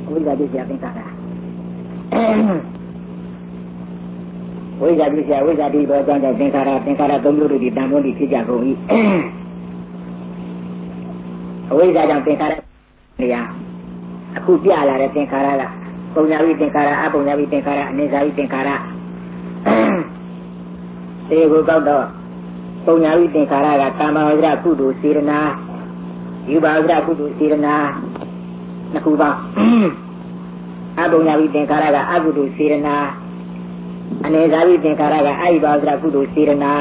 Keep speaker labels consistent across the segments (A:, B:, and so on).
A: ဝိဇ္ဇာပစ္စယသင်္ခါရဝိဇ္ဇာပစ္စယဝိဇ္ဇာတိဘောကြောင့်သင်္ခါရသုံးမျိုးတို့ဒီတန်ဖိုးတိဖြစ်ကြကုန်၏အဝိဇ္ဇာကြောင့်သင်္ခါရနေရာအခုပြလာတဲ့သင်္ခါရကပုံညာဝိသင်္ခါရအပုံညာဝိသင်္ခါရအနေစာဝိသင်္ခါရဒီကိုကောက်တော့ပုံညာဝိသင်္ခါရကကာမဝိဇ္ဇကုသိုလ်စေရနာယူပါဝိဇ္ဇကုသိုလ်စေရနာနှစ်ခုပါအပုံညာဝိသင်္ခါရကအကုသိုလ်စေရနာအနေစာဝိသင်္ခါရကအာယိပါဝိဇ္ဇကုသိုလ်စေရနာ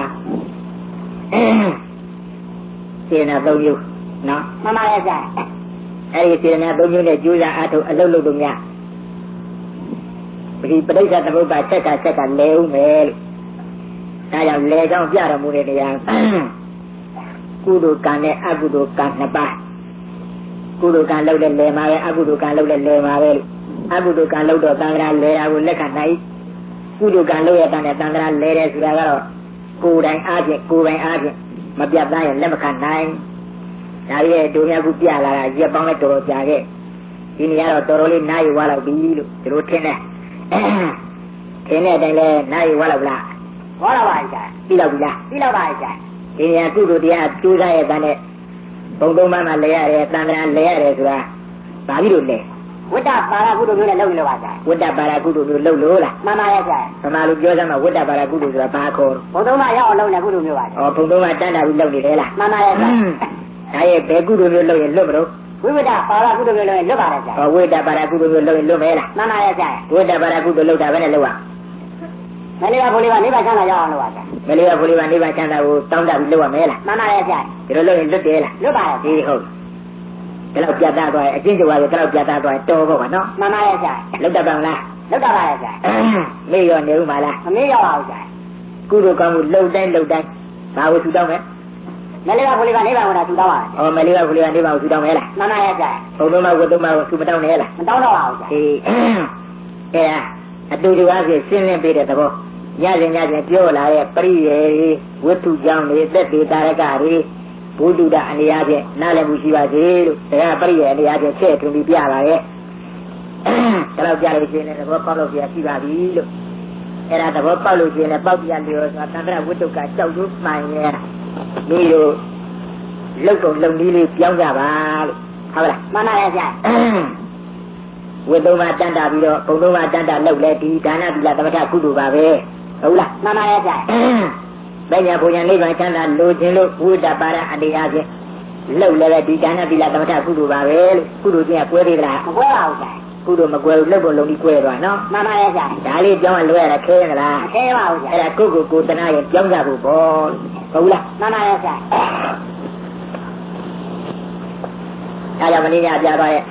A: စေရနာ၃မျိုးနော်မှန်ပါရဲ့ဗျာအဲ့ဒီစေရနာ၃မျိုးနဲ့ကျိုးစားအားထုတ်အလုပ်လုပ်လို့များဒီပဋိစ္စသမုပ္ပါဆက်ကလဲဦးမယ်လို့ဒါကြောင့်လဲကြောင်းပြတော်မူတဲ့တရားကုသိုလ်ကံနဲ့အကုသိုလ်ကံနှစ်ပါးကုသိုလ်ကံလုပ်တဲ့လဲမှာပဲအကုသိုလ်ကံလုပ်တဲ့လဲမှာပဲလို့အကုသိုလ်ကံလုပ်တော့သံဃာလဲတာကိုလက်ခံနိုင်ကုသိုလ်ကံလုပ်ရတဲ့သံဃာလဲတယ်ဆိုတာကတော့ကိုယ်တိုင်အားဖြင့်မပြတ်သားရင်လက်မခံနိုင်ဒါရဲ့ဒုညကုပြလာတာရက်ပေါင်းနဲ့တော်တော်ကြာခဲ့ဒီနေရာတော့တော်တော်လေးနားယူသွားတော့ပြီလို့ဒီလိုထင်တယ်ထင်တဲ့အတိုင်းလဲနားယူသွားတော့လားဟောတော့ပါကြပြီးတော့ပြီလားပြီးတော့ပါကြဒီနေရာကုသိုလ်တရားကျိုးစားရဲ့တန်းနဲ့ဘုံသုံးပါးမှာလဲရတယ်သံဃာလဲရတယ်ဆိုတာဘာပြီးလို့လဲဝိတ္တပါရကုသိုလ်မျိုးနဲ့လုပ်လို့ပါကြဝိတ္တပါရကုသိုလ်မျိုးလုပ်လို့လားမှန်ပါရဲ့ကြဗမာလူပြောစမ်းမှာဝိတ္တပါရကုသိုလ်ဆိုတာဘာခေါ်ဘုံသုံးပါးရောက်အောင်လုပ်နေကုသိုလ်မျိုးပါကြဘုံသုံးပါးတန်းတာပြီးလုပ်နေတယ်လားမှန်ပါရဲ့ကြဒါရဲ့ဘယ်ကုသိုလ်မျိုးလုပ်ရင်လွတ်မလို့ဝိဝိတ္တပါရကုသိုလ်မျိုးလုပ်ရင်လွတ်ပါရဲ့ကြဝိတ္တပါရကုသိုလ်မျိုးလုပ်ရင်လွတ်မဲလားမှန်ပါရဲ့ကြဝိတ္တပါရကုသိုလ်လုပ်တာပဲနဲ့လုပ်ရမလေးပါဘုလေးပါနိဗ္ဗာန်ချမ်းသာရောက်အောင်လုပ်ပါကြမလေးပါဘုလေးပါနိဗ္ဗာန်ချမ်းသာကိုတောင်းတပြီးလုပ်ရမဲလားမှန်ပါရဲ့ကြဒီလိုလုပ်ရင်လွတ်တယ်လားလွတ်ပါရဲ့ဒီဟုတ်ဒီလောက်ပြတ်သားသွားရင်အကျဉ်းချုပ်ပါဆိုဒီလောက်ပြတ်သားသွားရင်တော်ပေါ့ကွာနော်မှန်ပါရဲ့ကြလွတ်တတ်ပါမလားလွတ်တတ်ပါရဲ့ကြမေ့ရောနေဦးမလားမမေ့ရပါဘူးကြကုသိုလ်ကောင်းမှုလှုပ်တိုင်းဘာကိုထူတောင်းမဲမလေးပါဘုလေးပါနိဗ္ဗာန်ကိုထူတောင်းပါဩမလေးပါဘုလေးပါနိဗ္ဗာန်ကိုထူတောင်းမဲလားမှန်ပါရဲ့ကြဘုံသုံးပါးဝတ်သုံးပါးကိုထူမတောင်းနဲ့လားမတောင်းတော့ပါဘူးကြအေးအဲ့ဒါအတူတူအားဖြင့်ရှင်းလင်းပေးတဲ့သဘောညစဉ်ပြောလာတဲ့ပရိယေဝတ္ထုကြောင့်နေသက်သေးတာရကတွေဘုဒ္ဓတာအနေအချင်းနားလည်မှုရှိပါစေလို့တရားပရိယေအနေအချင်းချက်ထွန်းပြီးပြပါရဲ့ဒါတော့ကြားလို့ရှိရင်သဘောပေါက်လို့ပြရှိပါပြီလို့အဲ့ဒါသဘောပေါက်လို့ရှိရင်ပေါက်ပြလျော်ဆိုတာသံဃာဝတ္ထုကကြောက်လို့မှန်ရဲ့ဒီလိုလောက်ကုန်လုံကြီးလေးပြောင်းကြပါလို့ဟုတ်လားမှန်ပါရဲ့ဗျာဝိသုံးပါးတန်တာပြီးတော့ဘုံသုံးပါးတန်တာလောက်လဲဒီဒါနသီလသမထကုသိုလ်ပါပဲဟုတ်လားမှန်ပါရဲ့ဗျာဘယ်ညာဘုံညာနိဗ္ဗာန်ချမ်းသာလိုချင်လို့ဝိတ္တပါရအနေအားဖြင့်လောက်လဲဒီဒါနသီလသမထကုသိုလ်ပါပဲလို့ကုသိုလ်ချင်းကကွဲသေးလားမကွဲပါဘူးဗျာကုသိုလ်မကွဲဘူးလောက်ကုန်လုံးကြီးကွဲသွားနော်မှန်ပါရဲ့ဗျာဒါလေးပြောင်းလွဲရတာခဲရလားမခဲပါဘူးဗျာအဲ့ဒါကိုတနာရဲ့ပြောင်းကြဖို့ပေါ့ဟုတ်လားမှန်ပါရဲ့ဗျာအဲ့ဒါမင်းညာပြသွားရဲ့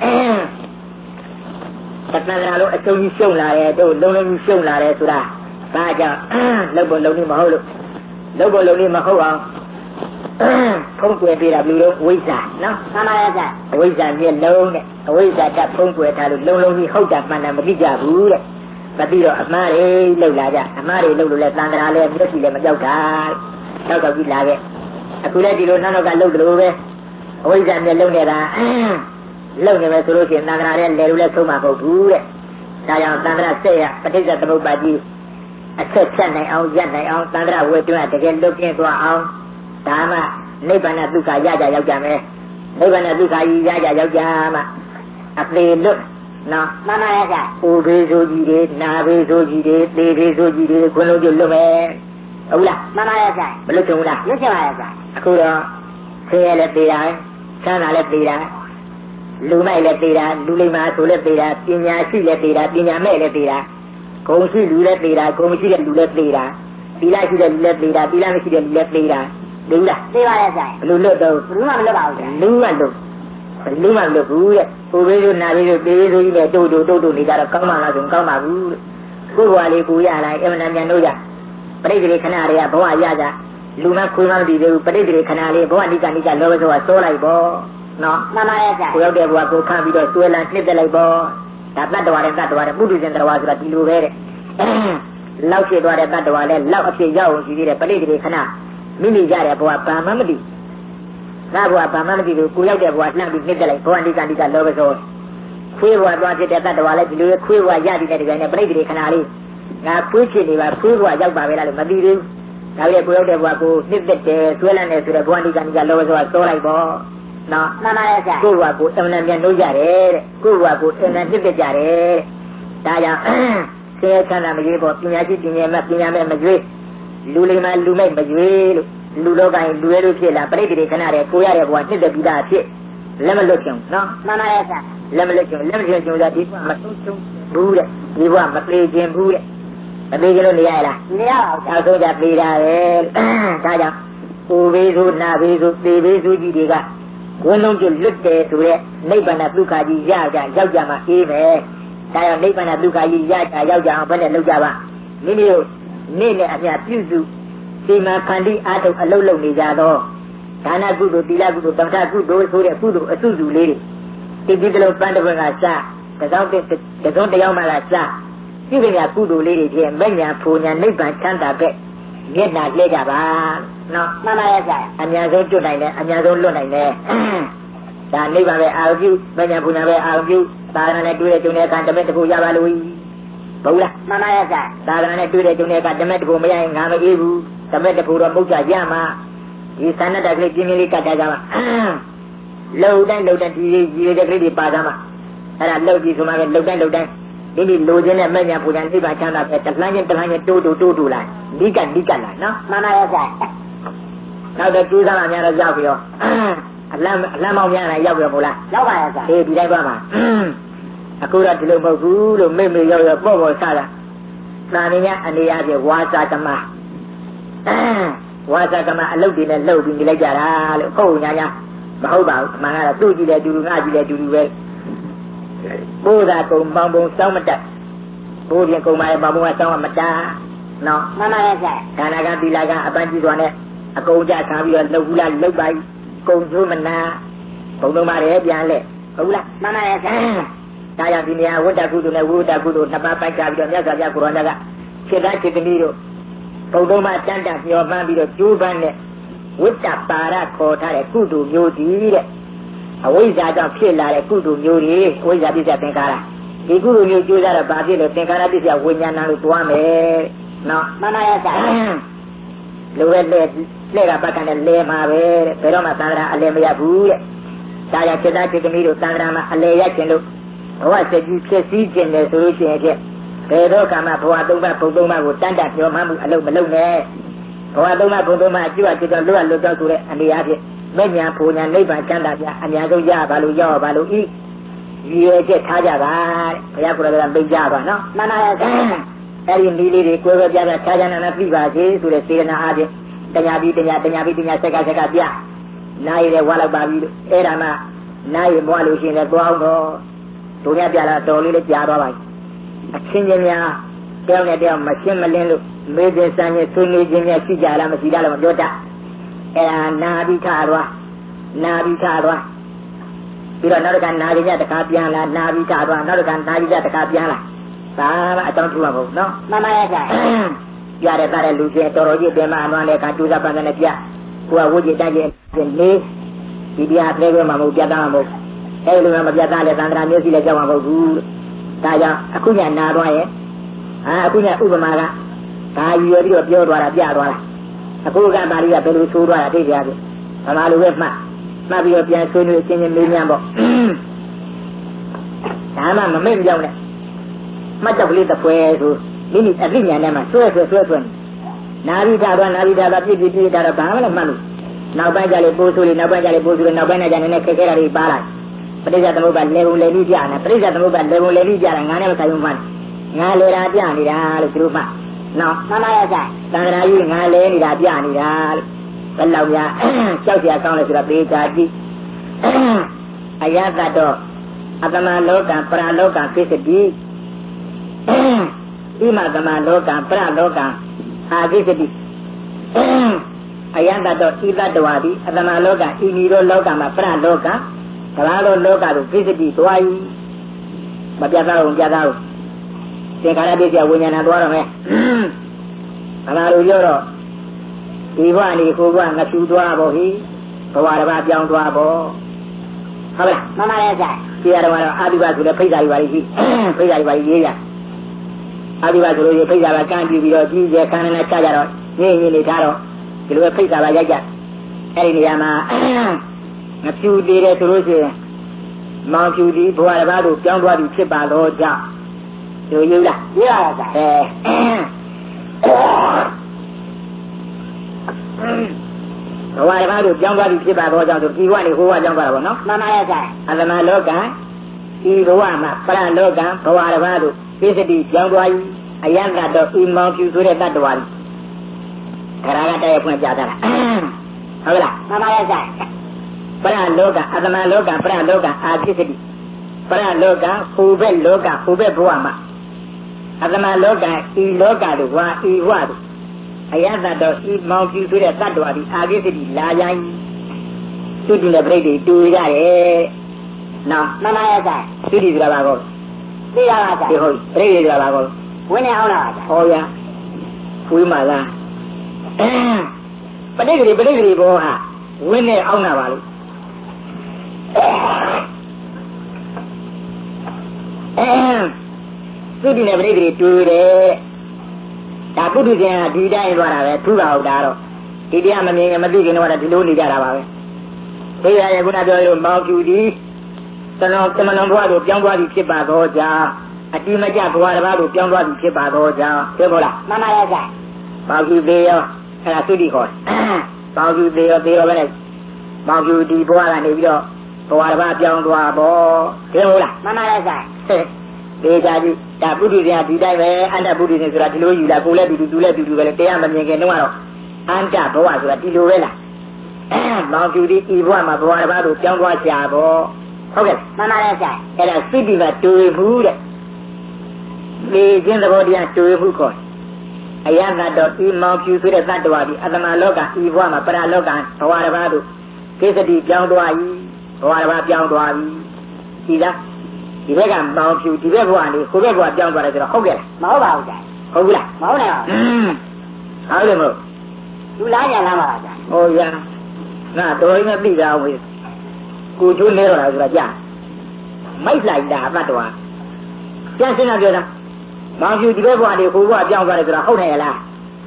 A: သတ္တနာလုံးအကျုံးကြီးရှုံလာတယ်တို့လုံးလုံးကြီးရှုံလာတယ်ဆိုတာဘာကြောင့်လောက်ပေါ်လုံးလေးမဟုတ်လို့လောက်ပေါ်လုံးလေးမဟုတ်အောင်ဖုံးကွယ်ပေးတာဘယ်လိုဝိဇ္ဇာနော်မှန်ပါရဲ့ဗျာအဝိဇ္ဇာမျက်လုံးနဲ့အဝိဇ္ဇာကဖုံးကွယ်ထားလို့လုံးလုံးကြီးဟုတ်တာမှန်တာမသိကြဘူးတဲ့မသိတော့အမှားတွေလောက်လာကြအမှားတွေလောက်လို့လဲသံဃာလည်းမျက်စိလည်းမကြောက်တာတောက်တော့ကြီးလာခဲ့အခုလည်းဒီလိုနောက်ကလောက်တယ်လို့ပဲအဝိဇ္ဇာမျက်လုံးနဲ့ဒါလုံနေမယ်ဆိုလို့ရှိရင်သံဃာရဲ့လေလို့လည်းသုံးမှာမဟုတ်ဘူးတဲ့ဒါကြောင့်သံဃာဆက်ရပဋိစ္စသမုပ္ပါကြီးအဆက်ဖြတ်နိုင်အောင်ရပ်နိုင်အောင်သံဃာဝေတွန်းတကယ်လွတ်ကင်းသွားအောင်ဒါမှနိဗ္ဗာန်ဒုက္ခရကြရောက်ကြမယ်နိဗ္ဗာန်ဒုက္ခကြီးရကြရောက်ကြမှအသေးလွတ်နော်မှန်ပါရဲ့ဗျာဥဘေဆိုကြီးတွေနာဘေဆိုကြီးတွေသေဘေဆိုကြီးတွေခွန်းလုံးကျလွတ်မယ်ဟုတ်လားမှန်ပါရဲ့ဗျာမလွတ်ချင်ဘူးလားလွတ်ချင်ပါရဲ့ဗျာအခုတော့ဆင်းရဲလည်းသေတာချမ်းသာလည်းသေတာလူမိုက်လည်းသေးတာလူလိမ္မာဆိုလည်းသေးတာပညာရှိလည်းသေးတာပညာမဲ့လည်းသေးတာဂုဏ်ရှိလူလည်းသေးတာဂုဏ်မရှိတဲ့လူလည်းသေးတာသီလရှိတဲ့လူလည်းသေးတာသီလမရှိတဲ့လူလည်းသေးတာလူလားသေးပါရဲ့ဆိုင်ဘလူလွတ်တော့ဘလူမှမလွတ်ပါဘူးဆိုင်လူမှလွတ်ဘူးတဲ့ကိုဘေးတို့နာဘေးတို့တေးဆိုကြီးနဲ့တို့နေကြတော့ကောင်းမှလားဆိုကောင်းပါဘူးတဲ့ကိုယ်ဘဝလေးကိုရလာအမှန်တန်ပြန်လို့ရပရိသေခဏတွေကဘဝရကြလူမှခွေးမှမတည်သေးဘူးပရိသေခဏလေးဘဝနိကလောဘဆိုကစိုးလိုက်ပေါ့နော်မှန်ပါရဲ့ကိုရောက်တဲ့ဘဝကိုခံပြီးတော့ဆွဲလန်းနှစ်သက်လိုက်ပေါ့ဒါတတ္တဝါတဲ့ပုထုဇဉ်တရားဆိုတာဒီလိုပဲတဲ့လောက်ဖြစ်သွားတဲ့တတ္တဝါလဲလောက်အဖြစ်ရောက်အောင်ရှိသေးတယ်ပရိသေခဏမိမိကြတဲ့ဘဝဘာမှမတည်ငါဘဝဘာမှမတည်လို့ကိုရောက်တဲ့ဘဝလှမ်းပြီးနှစ်သက်လိုက်ဘဝနိကလောဘဆိုခွေးဘွားသွားဖြစ်တဲ့တတ္တဝါလည်းဒီလိုခွေးဘွားရတဲ့တဲ့နဲ့ပြိတ္တိခဏလေးငါခွေးချစ်နေပါခွေးဘွားရောက်ပါပဲလားလို့မသိသေးဘူးဒါပေမဲ့ကိုရောက်တဲ့ဘွားကိုနှစ်သက်တယ်ဆွဲလန်းတယ်ဆိုတော့ဘွားဒီကနေ့ကလောဆိုတာစောလိုက်ပေါ့နော်မှန်ပါရဲ့ဆရာကိုဘွားကိုအမှန်တန်လို့ရတယ်တဲ့ကိုဘွားကိုအမှန်နှစ်သက်ကြတယ်ဒါကြောင့်ဆဲချမ်းသာမရွေးပေါ့ပညာရှိပညာမဲ့ပညာမဲ့မရွေးလူလိမ္မာလူမဲ့မရွေးလို့လူလောကရင်လူရဲလို့ဖြစ်လာပြိတ္တိခဏတဲ့ကိုရတဲ့ဘွားနှစ်သက်ပြီးသားဖြစ်လက်မလွတ်ချင်နော်မှန်ပါရဲ့ဆရာလက်မလွတ်ချင်လက်မလွတ်ချင်ဆိုတာဒီဘွားမဆုံးချုံဘူးတဲ့ဒီဘွားမပြေချင်ဘူးတဲ့မပြေကြလို့နေရလားနေရပါဘူးအောက်ဆုံးကြပြေးတာပဲဒါကြောင့်ကိုဘေးဆိုနာဘေးဆိုသေဘေးဆိုကြီးတွေကဝင်းလုံးကျွလွတ်တယ်ဆိုတဲ့နိဗ္ဗာန်ဒုက္ခကြီးရကြရောက်ကြမှာအေးမယ်ဒါကြောင့်နိဗ္ဗာန်ဒုက္ခကြီးရကြရောက်ကြအောင်ဘယ်နဲ့လုပ်ကြပါမိမိတို့နေ့နဲ့အမျှပြုစုဒီမှာခန္တီအားထုတ်အလုပ်လုပ်နေကြတော့ဒါနကုသိုလ်သီလကုသိုလ်သမထကုသိုလ်ဆိုတဲ့ကုသိုလ်အစုစုလေးတွေတိတိကျလုံးပန်းတစ်ပွင့်ကစတစောင်းတရားမှကစပြုပြင်ရကုသိုလ်လေးတွေဖြင့်မဲ့ညာဖူညာနိဗ္ဗာန်ချမ်းသာပဲမျက်နှာလှည့်ကြပါနော်မှန်ပါရဲ့ဆရာအများဆုံးကျွတ်နိုင်တယ်အများဆုံးလွတ်နိုင်တယ်ဒါနိဗ္ဗာန်ပဲအာရုံပြုမဲ့ညာဖူညာပဲအာရုံပြုသာသနာနဲ့တွေ့တဲ့ကျုံတဲ့အခါဓမ္မတကူရပါလို့ဘူးလားမှန်ပါရဲ့ဆရာသာသနာနဲ့တွေ့တဲ့ကျုံတဲ့အခါဓမ္မတကူမရရင်ငါမအေးဘူးဓမ္မတကူတော့မဟုတ်ကြရမှာဒီသန္နတကလေးပြင်းပြင်းလေးကတ်ကြပါလှုပ်တိုင်းဒီရေတဲ့ကလေးတွေပါကြမှာအဲ့ဒါလှုပ်ပြီးဆိုမှပဲလှုပ်တိုင်းဒီလိုချင်တဲ့မဲ့ညာပူညာနိဗ္ဗာန်ချမ်းသာပဲတလှမ်းချင်းတိုးလာနိကလာနော်မှန်ပါရဲ့ဆရာနောက်တော့ကျူးစားမှများတော့ရောက်ပြီးတော့အလမ်းမောင်းများလာရောက်ပြီးတော့မို့လားရောက်ပါရဲ့ဆရာဒီတိုင်းပါမှာအခုတော့ဒီလိုမဟုတ်ဘူးလို့မိမေရောက်ပေါ့စတာသာနေ냐အနေအချင်းဝါစာကမအလုပ်တွေနဲ့လှုပ်ပြီးနေလိုက်ကြတာလို့ဟုတ်ညာမဟုတ်ပါဘူးအမှန်ကတော့သူ့ကြည့်တယ်တူငါကြည့်တယ်တူပဲဘိုးသာကုံပေါင်းပုံစောင်းမတက်ဘိုးပြင်ကုံပါရဲ့ပေါင်းပုံကစောင်းမတက်နော်မှန်ပါရဲ့ဆရာဒါနကသီလကအပန်းကြီးစွာနဲ့အကုန်ကြခံပြီးတော့လှုပ်ဘူးလားလှုပ်ပါကုံချိုးမနာဘုံလုံးပါတယ်ပြန်လဲဟုတ်လားမှန်ပါရဲ့ဆရာဒါကြောင့်ဒီနေရာဝတ္တကုသိုလ်နဲ့ဝိဝတ္တကုသိုလ်နှစ်ပါးပိုက်ကြပြီးတော့မြတ်စွာဘုရားကိုရောမြတ်ကခြေသားခြေသမီးတို့ဘုံလုံးမှာတန်တမျောမှန်းပြီးတော့ကျိုးပန်းနဲ့ဝိတ္တပါရခေါ်ထားတဲ့ကုသိုလ်မျိုးတည်တဲ့အဝိဇ္ဇာကြောင့်ဖြစ်လာတဲ့ကုသိုလ်မျိုးတွေအဝိဇ္ဇာပစ္စယသင်္ခါရဒီကုသိုလ်မျိုးကျိုးစားတော့ဘာဖြစ်လဲသင်္ခါရပစ္စယဝိညာဏလို့တွားမယ်နော်မှန်ပါရဲ့ဆရာလိုပဲလက်ကပတ်ကန်နဲ့လဲမှာပဲတဲ့ဘယ်တော့မှသံဃာအလဲမရဘူးတဲ့ဒါကြောင့်စေတသိက်သမီးတို့သံဃာမှာအလဲရခြင်းလို့ဘဝစက်ကြီးဖြစ်စည်းခြင်းတယ်ဆိုလို့ရှိရင်ဖြင့်ဘယ်တော့ကမှဘဝသုံးပါးဘုံသုံးပါးကိုတန်တမျောမှန်းမှုအလုံးမလုံးနဲ့ဘဝသုံးပါးဘုံသုံးပါးအကျိုးအကျိုးလွတ်တော့ဆိုတဲ့အနေအချင်းမဲ့ညာဖူညာနိဗ္ဗာန်ချမ်းသာပြအများဆုံးရပါလို့ရောက်ပါလို့ဤရွယ်ချက်ထားကြပါဘုရားကိုယ်တော်ကမိတ်ကြပါနော်မှန်ပါရဲ့အဲ့ဒီလေးတွေကိုယ်ပဲပြတာခြားခြားနာနာပြပါစေဆိုတဲ့စေတနာအားဖြင့်တရားပြီးတရားဆက်ကပြနားရတဲ့ဝါလောက်ပါပြီအဲ့ဒါမှနားရမွားလို့ရှိရင်လည်းသွားအောင်တော့တို့ရပြလာတော်လေးလည်းကြားသွားပါအချင်းချင်းများတယောက်နဲ့တယောက်မရှင်းမလင်းလို့မေးတဲ့ဆန်းရဲ့ဆွေးနွေးခြင်းများရှိကြလားမရှိလားလို့မပြောတတ်အဲ့ဒါနာပြီးထားသွားပြီးတော့နောက်တစ်ခါနာပြီးညတခါပြန်လာနာပြီးထားသွားနောက်တစ်ခါနာပြီးညတခါပြန်လာဒါမှအကြောင်းထူမှာမဟုတ်နော်မှန်ပါရဲ့ဆရာပြတဲ့သားတဲ့လူချင်းတော်တော်ကြီးပြန်မှအမှန်လည်းကတူစားပန်းနဲ့ပြကိုကဝိจิตတိုက်ခြင်းနေဒီတရားလဲခွဲမှာမဟုတ်ပြတာမှာမဟုတ်အဲ့လိုမှမပြတာလဲသံဃာမျိုးစီလဲကြောက်မှာမဟုတ်ဘူးဒါကြောင့်အခုညနာသွားရဲ့အခုညဥပမာကဒါယူရပြီးတော့ပြောသွားတာပြသွားတာအခုကပါဠိကဘယ်လိုဆိုးသွားတာသိကြပြီဗမာလိုပဲမှတ်ပြီးတော့ပြန်ဆွေးနွေးအချင်းချင်းမေးမြန်းပေါ့ဒါမှမမေ့ကြောက်နဲ့မှတ်တော့ကလေးတစ်ပွဲဆိုမိမိအသိဉာဏ်နဲ့မှဆွဲနာပြီးသားသွားပြည့်တာတော့ဘာမှလည်းမှတ်လို့နောက်ပိုင်းကျလေပိုးဆိုးလေးနောက်ပိုင်းကျလေပိုးဆိုးလေးနောက်ပိုင်းကျနေနဲ့ခက်ခဲတာတွေပါလာပရိစ္ဆေသမုပ္ပါလေပုံလေပြီးပြနေပရိစ္ဆေသမုပ္ပါလေပုံလေပြီးပြတာငါနဲ့မဆိုင်ဘူးမှငါလေတာပြနေတာလို့သူတို့မှနော်မှန်ပါရဲ့ဆရာသံဃာကြီးငါလဲနေတာပြနေတာလို့ဘယ်လောက်များကြောက်ကြကောင်းလဲဆိုတော့ပေးချာကြည့်အယတတော့အတမလောကပရလောကကိစ္စတိဣမတမလောကပရလောကအာကိစ္စတိအယတတော့ဣတတဝါဒီအတမလောကဣမီရောလောကမှာပရလောကကဘာလောလောကတို့ကိစ္စတိတွားကြီးမပြတ်အောင်သင်္ခါရပစ္စယဝိညာဏသွားတော့မယ်အလားလိုပြောတော့ဒီဘဝနေကိုဘဝငါချူသွားပေါ့ဟိဘဝတစ်ပါးပြောင်းသွားပေါ့ဟုတ်လားမှန်ပါရဲ့ဆရာဒီကတော့အာဒီပါဆိုတဲ့ဖိတ်စာတွေပါလိမ့်ရှိဖိတ်စာတွေပါရေးရအာဒီပါဆိုလို့ဖိတ်စာကကန့်ပြီးတော့ကြီးကျယ်ခန်းနဲ့ချကြတော့ငင်းနေထားတော့ဒီလိုပဲဖိတ်စာပါရိုက်ကြအဲ့ဒီနေရာမှာငဖြူသေးတယ်ဆိုလို့ရှိရင်မောင်ဖြူဒီဘဝတစ်ပါးတို့ပြောင်းသွားပြီဖြစ်ပါတော့ကြောင့်တို့ယူလားယူရပါဆရာဘဝတစ်ပါးတို့ပြောင်းသွားပြီဖြစ်ပါတော့ကြောင့်ဆိုဒီဘဝနေဟိုဘဝပြောင်းသွားတာပေါ့နော်မှန်ပါရဲ့ဆရာအတမလောကဒီဘဝမှာပရလောကဘဝတစ်ပါးတို့သိစတိပြောင်းသွားပြီအယံကတော့ဤမောင်ဖြူဆိုတဲ့တတ္တဝါကြီးခရာကတည်းကဖွင့်ပြတာလားဟုတ်လားမှန်ပါရဲ့ဆရာပရလောကအတမလောကပရလောကအာသိစတိပရလောကဟိုဘက်လောကဟိုဘက်ဘဝမှာအတမလောကဤလောကတို့ဝါဤဝါတို့အယံကတော့ဤမောင်ဖြူဆိုတဲ့တတ္တဝါကြီးအာသိစတိလာကြရင်သူတည်တဲ့ပြိတ္တိတူရတယ်နော်မှန်ပါရဲ့ဆရာသူတည်ဆိုတာပါကောသိရပါဆရာဒီဟုတ်ပြိတ္တိဆိုတာပါကောဝင်းနေအောင်လားဟောရဝေးပါလားပဋိက္ခရီဘောဟာဝင်းနေအောင်တာပါလို့သူတည်တဲ့ပြိတ္တိတူတယ်ဒါပုထုဇဉ်ကဒီတိုင်းသွားတာပဲသူ့ပါဟုတ်တာတော့ဒီတရားမမြင်မသိခင်တော့ဒီလိုနေကြတာပါပဲဒီရရဲ့ခုနပြောလို့မောင်ဖြူဒီတမန်တော်ဘဝတို့ပြောင်းသွားပြီဖြစ်ပါတော့ကြာအတိမကျဘဝတစ်ပါးတို့ပြောင်းသွားပြီဖြစ်ပါတော့ကြာပြောလို့လားမှန်ပါရဲ့ဆရာမောင်ဖြူသေးရောအဲ့ဒါသုတိခေါ်မောင်ဖြူသေးရောပဲနဲ့မောင်ဖြူဒီဘဝကနေပြီးတော့ဘဝတစ်ပါးပြောင်းသွားပေါ့ပြောလို့လားမှန်ပါရဲ့ဆရာဒေကြကြီးဒါပုထုဇဉ်ကဒီတိုင်းပဲအန္တပုထုဇဉ်ဆိုတာဒီလိုယူလာကိုလည်းတူလည်းတူပဲလေတရားမမြင်ခင်တော့အန္တဘဝဆိုတာဒီလိုပဲလားမောင်ဖြူဒီဤဘဝမှာဘဝတစ်ပါးတို့ပြောင်းသွားကြပေါ့ဟုတ်ကဲ့မှန်ပါရဲ့ဆရာအဲ့ဒါစိတ္တိကတွေ့မှုတဲ့ဒီချင်းသဘောတရားတွေ့မှုခေါ်အယံကတော့ဤမောင်ဖြူဆိုတဲ့သတ္တဝါဒီအတ္တမလောကဤဘဝမှာပရလောကဘဝတစ်ပါးတို့ကိစ္စတိပြောင်းသွားပြီဘဝတစ်ပါးပြောင်းသွားပြီဒီလားဒီဘက်ကမောင်ဖြူဒီဘက်ဘဝနေကိုယ့်ဘက်ဘဝပြောင်းသွားတယ်ဆိုတော့ဟုတ်ကဲ့မဟုတ်ပါဘူးဆရာဟုတ်ဘူးလားမဟုတ်နဲ့ဟုတ်တယ်မဟုတ်သူလားညာလားပါဆရာဟောရငါတော်ရင်မသိတာဘူးကိုချိုးလဲတော့တာဆိုတာကြာမိုက်လိုက်တာအတ္တဝါပြန်စဉ်းစားပြောတာမောင်ဖြူဒီဘက်ဘဝနေကိုယ့်ဘဝပြောင်းသွားတယ်ဆိုတော့ဟုတ်တယ်လား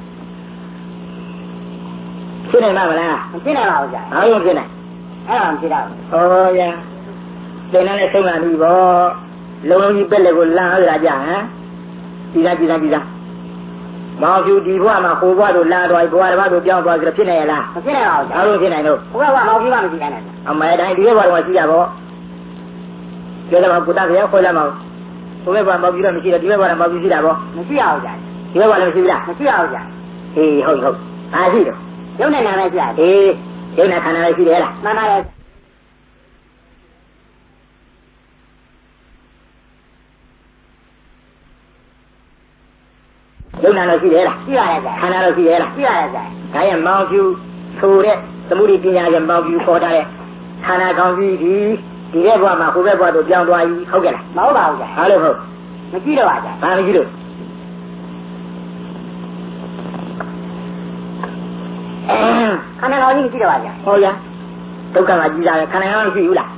A: ဖြစ်နိုင်မှာမလားမဖြစ်နိုင်ပါဘူးဆရာဘာလို့ဖြစ်နိုင်အဲ့ဒါမဖြစ်တော့ဟောရသင်နဲ့ဆုံးလာပြီဗောလုံးကြီးပက်လက်ကိုလမ်းရကြဟမ်ဒီလားမောင်ဖြူဒီဘဝမှာဟိုဘဝတို့လာတော့ဘဝတစ်ပါးတို့ပြောင်းသွားကြဖြစ်နေရလားမဖြစ်နိုင်ပါဘူးဘာလို့ဖြစ်နိုင်လို့ဘဝကမောင်ဖြူမှမရှိနိုင်ဘူးအမေတိုင်းဒီဘဝတော့ရှိရဗောပြောတယ်မှာကုတကရခွဲလိုက်မှာဟိုဘဝမောင်ဖြူတော့မရှိတော့ဒီဘဝတော့မောင်ဖြူရှိတာဗောမရှိရဘူးကြာဒီဘဝလည်းမရှိဘူးလားမရှိရဘူးကြာဟေးဟုတ်အားရှိတယ်ရုပ်နဲ့နာနဲ့ကြာဟေးရုပ်နဲ့ခန္ဓာလည်းရှိတယ်လားမှန်ပါရဲ့ယုံနာတော့ရှိတယ်လားရှိပါတယ်ခန္ဓာတော့ရှိတယ်လားရှိပါတယ်ဒါရဲ့မောင်ဖြူဆိုတဲ့သမုဒိပညာရဲ့မောင်ဖြူခေါ်ထားတဲ့ခန္ဓာကောင်းကြီးဒီတဲ့ဘဝမှာကိုယ်ဘက်ဘဝတို့ပြောင်းသွားပြီဟုတ်ကဲ့လားမဟုတ်ပါဘူးကြာဘာလို့ဟုတ်မရှိတော့ပါကြာဘာမရှိလို့ခန္ဓာကောင်းကြီးမရှိတော့ပါကြာဟုတ်ရဒုက္ခမှာကြီးတာခန္ဓာကောင်းမရှိဘူးလား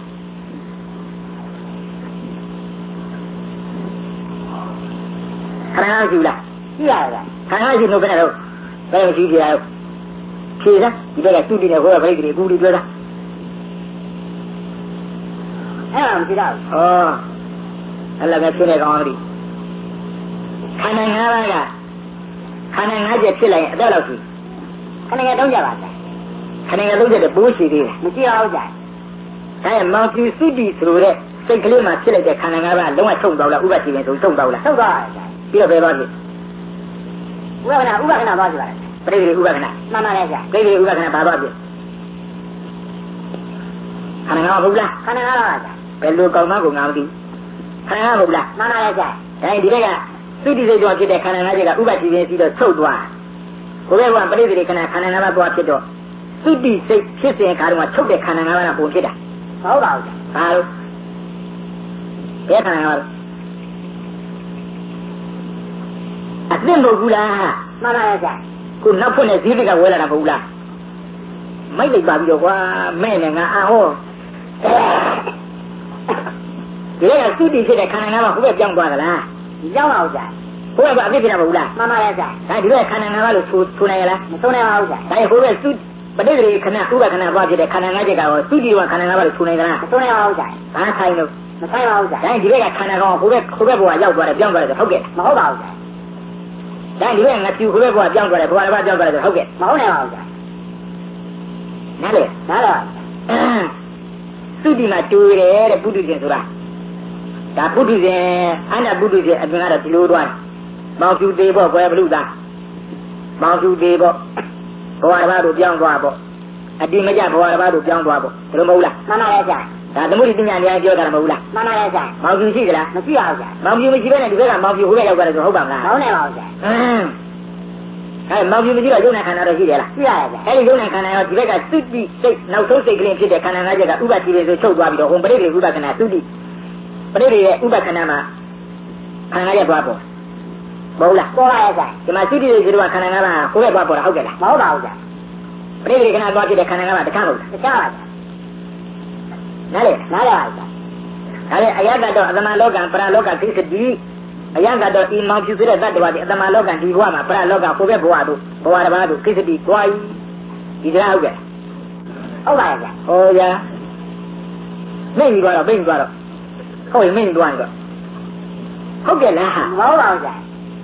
A: ခန္ဓာကောင်းရှိဘူးလားရှိရတာခန္ဓာရှိလို့ဘယ်နဲ့တော့ဘယ်လိုရှိကြရတော့ဖြေစားဒီဘက်ကသူ့တည်နေဟိုကပြိတ္တိကူဒီပြောတာအဲ့ဒါမရှိတော့ဟောအဲ့လည်းပဲဖြစ်နေကောင်းပြီခန္ဓာ၅ပါးကခန္ဓာ၅ချက်ဖြစ်လိုက်ရင်အတော့လောက်ရှိခန္ဓာငယ်၃ချက်ပါခန္ဓာငယ်၃ချက်တည်းပိုးရှိသေးတယ်မရှိအောင်ကြာဒါရဲ့မောင်ဖြူစုတည်ဆိုတဲ့စိတ်ကလေးမှာဖြစ်လိုက်တဲ့ခန္ဓာ၅ပါးလုံးဝထုံတော့လားဥပ္ပတိရင်ဆိုထုံတော့လားထုံတော့ပြီးတော့ဘယ်သွားပြီဥပက္ခဏသွားပြီပါလေပရိသေဥပက္ခဏမှန်ပါလေကြာပရိသေဥပက္ခဏဘာသွားပြီခန္ဓာ၅ပါးဟုတ်လားခန္ဓာ၅ပါးပါကြာဘယ်လိုကောင်းမှကိုငါမသိခန္ဓာ၅ပါးဟုတ်လားမှန်ပါလေကြာဒါဒီဘက်ကသုတိစိတ်တော်ဖြစ်တဲ့ခန္ဓာ၅ပါးကဥပ္ပတိရင်ပြီးတော့ထုတ်သွားကိုယ်ကပရိသေခန္ဓာ၅ပါးသွားဖြစ်တော့သုတိစိတ်ဖြစ်စဉ်ခါတော့ချုပ်တဲ့ခန္ဓာ၅ပါးကပုံဖြစ်တာမဟုတ်ပါဘူးကြာဘာလို့ဘယ်ခန္ဓာ၅ပါးအသိမဟုတ်ဘူးလားမှန်ပါရဲ့ဆရာခုနောက်ဖွင့်တဲ့ဈေးတွေကဝဲလာတာမဟုတ်လားမိုက်လိုက်ပါပြီးတော့ကွာမဲ့နဲ့ငါအာဟောဒီကသုတိဖြစ်တဲ့ခန္ဓာ၅ပါးဟိုဘက်ပြောင်းသွားသလား
B: ပြောင်းပါဦးကြာ
A: ဟိုဘက်ကအပြစ်ဖြစ်တာမဟုတ်လား
B: မှန်ပါရဲ့ကြာ
A: ဒါဒီဘက်ခန္ဓာ၅ပါးလို့ဆိုနိုင်ရလား
B: မဆိုနိုင်ပါဘူးကြာ
A: ဒါဟိုဘက်သုပဋိသေခဏဥပခဏဘာဖြစ်တဲ့ခန္ဓာ၅ချက်ကရောသုတိဝခန္ဓာ၅ပါးလို့ဆိုနိုင်သလား
B: မဆိုနိုင်ပါဘူးကြာ
A: ဘာဆိုင်လို့
B: မဆိုင်ပါဘူးကြာ
A: ဒါဒီဘက်ကခန္ဓာကောင်ဟိုဘက်ဘဝရောက်သွားတယ်ပြောင်းသွားတယ်ဟုတ်ကဲ့
B: မဟုတ်ပါဘူးကြာ
A: ဒါဒီဘက်ကငါပြူဟိုဘက်ဘဝပြောင်းသွားတယ်ဘဝတစ်ပါးပြောင်းသွားတယ်ဟုတ်ကဲ့
B: မဟုတ်နိုင်ပါဘူးကြာ
A: နားလေသုတိမှာတူတယ်တဲ့ပုထုဇဉ်ဆိုတာဒါပုထုဇဉ်အနာပုထုဇဉ်အပြင်ကတော့ဒီလိုသွားမောင်ဖြူသေးပေါ့ကွယ်ဘလူသားမောင်ဖြူသေးပေါ့ဘဝတစ်ပါးတို့ပြောင်းသွားပေါ့အတိမကြဘဝတစ်ပါးတို့ပြောင်းသွားပေါ့ဘယ်လိုမဟုတ်လား
B: မှန်ပါရဲ့ကြာ
A: ဒါသမုဒိပညာတရားပြောတာမဟုတ်လား
B: မှန်ပါရဲ့ကြာ
A: မောင်ဖြူရှိသလား
B: မရှိပါဘူးကြာ
A: မောင်ဖြူမရှိဘဲနဲ့ဒီဘက်ကမောင်ဖြူဟိုဘက်ရောက်သွားတယ်ဆိုဟုတ်ပါမလား
B: ဟုတ်နေပါဘူးကြာ
A: မောင်ဖြူမရှိတော့ယုံနာခန္ဓာတော့ရှိတယ်လား
B: ရှိရပါဗျာ
A: အဲ့ဒီယုံနာခန္ဓာရောဒီဘက်ကသုတိစိတ်နောက်ဆုံးစိတ်ကလေးဖြစ်တဲ့ခန္ဓာ၅ချက်ကဥပတိတွေဆိုချုပ်သွားပြီးတော့ဟိုပရိသေဥပခဏသုတိပရိသေရဲ့ဥပခဏမှာခန္ဓာရဲ့သွားပေါ်မဟုတ်လား
B: ပေါ်ပါရဲ့ဗျာ
A: ဒီမှာသုတိတွေဆိုတော့ခန္ဓာ၅ပါးဟိုဘက်သွားပေါ်တာဟုတ်ကဲ့လား
B: မဟုတ်ပါဘူးဗျာ
A: ပရိသေခဏသွားဖြစ်တဲ့ခန္ဓာ၅ပါးတခြားမဟုတ်လား
B: တခြားပါဗျာ
A: နားလေ
B: ပါဗျာ
A: ဒါလေအယတတော့အတ္တမလောကံပရလောကသိစတိအယတတော့ဤမောင်ဖြူဆိုတဲ့တတ္တဝါဒီအတ္တမလောကံဒီဘဝမှာပရလောကဟိုဘက်ဘဝတို့ဘဝတစ်ပါးတို့သိစတိတွားဒီတရားဟုတ်ကဲ့
B: ဟုတ်ပါရဲ့ဗျာ
A: ဟောရာမိတ်ပြီးတော့မိတ်ပြီးတော့ဟုတ်ရင်မိတ်ပြီးတော့ဟုတ်ကဲ့လား
B: မဟုတ်ပါဘူးဗျာ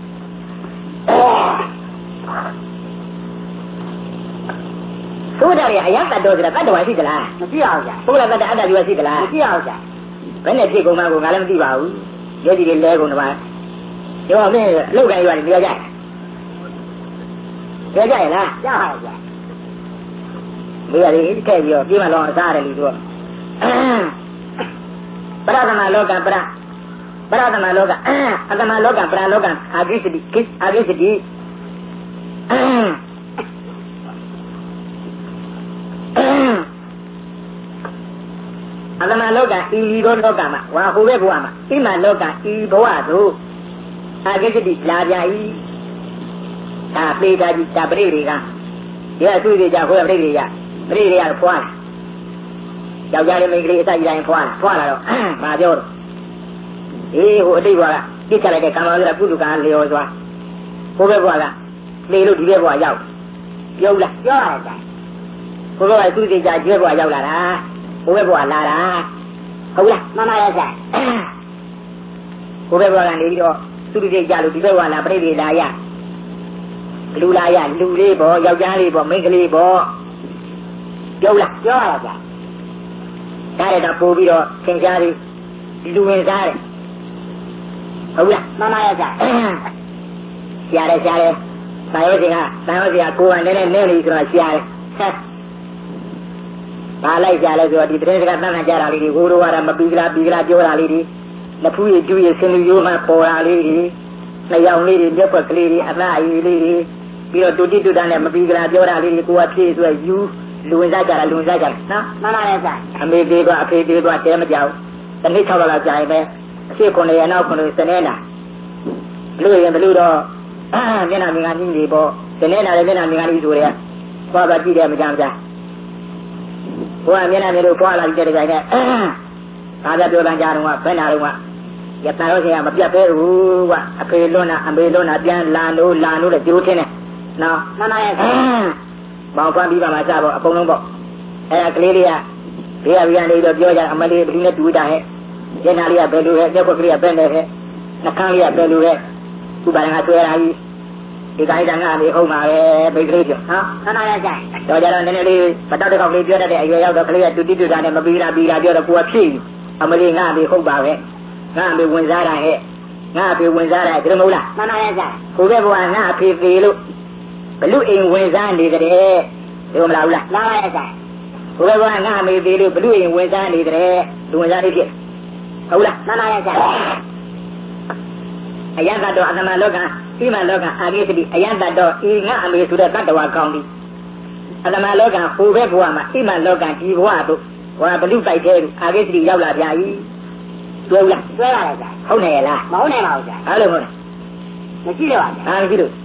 A: သုဒ္ဓရဲ့အယတတော်ဆိုတာတတ္တဝါရှိသလား
B: မရှိပါဘူးဗျာ
A: ဘုရားတတ္တအတ္တကြီးရှိသလား
B: မရှိပါဘူးဗျာ
A: ဘယ်နဲ့ဖြစ်ကုန်မှကိုငါလည်းမသိပါဘူးရဲဒီလေးလဲကုန်တော့ရောမင်းအလုတ်တိုင်းရွာနေကြကြရလား
B: ရပါရဲ့ဗျာ
A: မေးရတယ်ခဲ့ပြီးတော့ပြေးမလောအစားရတယ်လူတို့ပရသမလောကပရသမလောကအတမလောကပရလောကအာဂိစတိအာဂိစတိအတမလောကဤလောကမှာဝါဟိုဘက်ဘဝမှာဣမလောကဤဘဝတို့အာဂိစတိလာပြဤဒါပေတာကြီးဒါပရိတွေကဒီအသူတွေကြဟိုပရိတွေကပရိတွေကဖွာလာယောက်ျားလေးမိန်းကလေးအစကြီးတိုင်းဖွာလာတော့မပြောတော့အေးဟိုအတိတ်ဘဝကပြစ်ချလိုက်တဲ့ကံတော်ကကုသကလျော်စွာဟိုဘက်ဘဝကလေလို့ဒီဘက်ဘဝရောက်ပြောလား
B: ပြောရတယ်
A: ဟိုဘက်ကသူတွေကြကျွဲဘဝရောက်လာတာဟိုဘက်ဘဝလာတာဟုတ်လား
B: မှန်ပါရဲ့ဗျာ
A: ဟိုဘက်ဘဝကနေပြီးတော့သူတွေကြလို့ဒီဘက်ဘဝလာပရိသေလာရလူလာရလူလေးပေါ့ယောက်ျားလေးပေါ့မိန်းကလေးပေါ့ပြောလား
B: ပြောရပါဗျာ
A: ဒါရတော့ပို့ပြီးတော့သင်ကြားပြီးလူဝင်စားတယ်ဟုတ်လား
B: မှန်ပါရဲ့ဗျာ
A: ရှားတယ်သာယောစင်ကကိုယ်ကနည်းလေးဆိုတော့ရှားတယ်ဘာလိုက်ရှားလဲဆိုတော့ဒီသတင်းစကားတန်းတန်းကြားတာလေးဒီဟိုးတော့ကတော့မပြီးကလားပြောတာလေးဒီလက်ဖူးရည်ကျူးရည်ဆင်းလူရိုးမှပေါ်တာလေးဒီနှစ်ယောက်လေးတွေလက်ွက်ကလေးတွေအသားအရည်လေးတွေပြီးတော့တူတိတူတန်းနဲ့မပြီးကလားပြောတာလေးတွေကိုကဖြည့်ဆိုရယူလူဝင်စားကြတာနော်
B: မှန်ပါရဲ့ဗျာ
A: အမေသေးတော့အဖေသေးတော့တဲမကြောက်တနည်း6လောက်ကြာရင်ပဲအရှိ9ရက်နောက်9စနေလာလူရင်ဘလူတော့မျက်နှာမြင်ကကြီးတွေပေါ့စနေလာလည်းမျက်နှာမြင်ကကြီးဆိုရဲသွားကြည့်တယ်မကြမ်းဘုရားမျက်နှာမျိုးတို့ဖွာလာကြတဲ့ကြိုင်နဲ့ဒါကြပြောတန်းကြတော့ဘယ်နာတော့ရတန်ရောရှင်ကမပြတ်ပဲဘူးကအဖေလွန်းတာအမေလွန်းတာပြန်လာလို့တဲ့ကျိုးထင်းတယ်နော်
B: မှန်ပါရဲ့
A: မောင်ဖန်ပြီးပါမှာစပေါ့အကုန်လုံးပေါ့အဲ့ဒါကလေးလေးကဘေးကပြန်နေတော့ပြောကြအမလေးဘယ်သူနဲ့တူတာဟဲ့ကျင်းသားလေးကဘယ်လိုဟဲ့ကျုပ်ကလေးကဘယ်နဲ့ဟဲ့နှခမ်းလေးကဘယ်လိုဟဲ့သူပါရင်ကဆွဲတာကြီးဒီတိုင်းတန်ကအမေဟုတ်မှာပဲမိကလေးပြော
B: ဟာမှန်ပါရဲ့
A: တော့ကြတော့နည်းနည်းလေးပတောက်တစ်ခေါက်လေးပြောတတ်တဲ့အရွယ်ရောက်တော့ကလေးကတူတိတူတာနဲ့မပြီးတာပြောတော့ကိုကဖြည့်အမလေးငါအမေဟုတ်ပါပဲငါအမေဝင်စားတာဟဲ့ငါအဖေဝင်စားတာဒီလိုမဟုတ်လား
B: မှန်ပါရဲ့
A: ဟိုဘက်ဘဝငါအဖေသေးလို့ဘလူအိမ်ဝင်စားနေကြတယ်ဒီလိုမလားဘူးလား
B: မှန်ပါရဲ့
A: ဟိုဘက်ဘဝငါအမေသေးလို့ဘလူအိမ်ဝင်စားနေကြတယ်လူဝင်စားနေဖြစ်ဟုတ်လား
B: မှန်ပါရဲ့
A: အယံကတော့အတ္တမလောကဣမလောကအာဂိစတိအယံကတော့ဤငါအမေဆိုတဲ့တတ္တဝါကောင်းပြီအတ္တမလောကဟိုဘက်ဘဝမှာဣမလောကဒီဘဝတို့ဘဝဘလူတိုက်တဲ့အာဂိစတိရောက်လာပြန်ပြီတွဲလား
B: တွဲပါလား
A: ဟုတ်နေရလား
B: မဟုတ်နိုင်ပါဘူးဗျာ
A: အဲ့လိုဟုတ်လား
B: မရှိတော့ပါဗျာ
A: မရှိလို့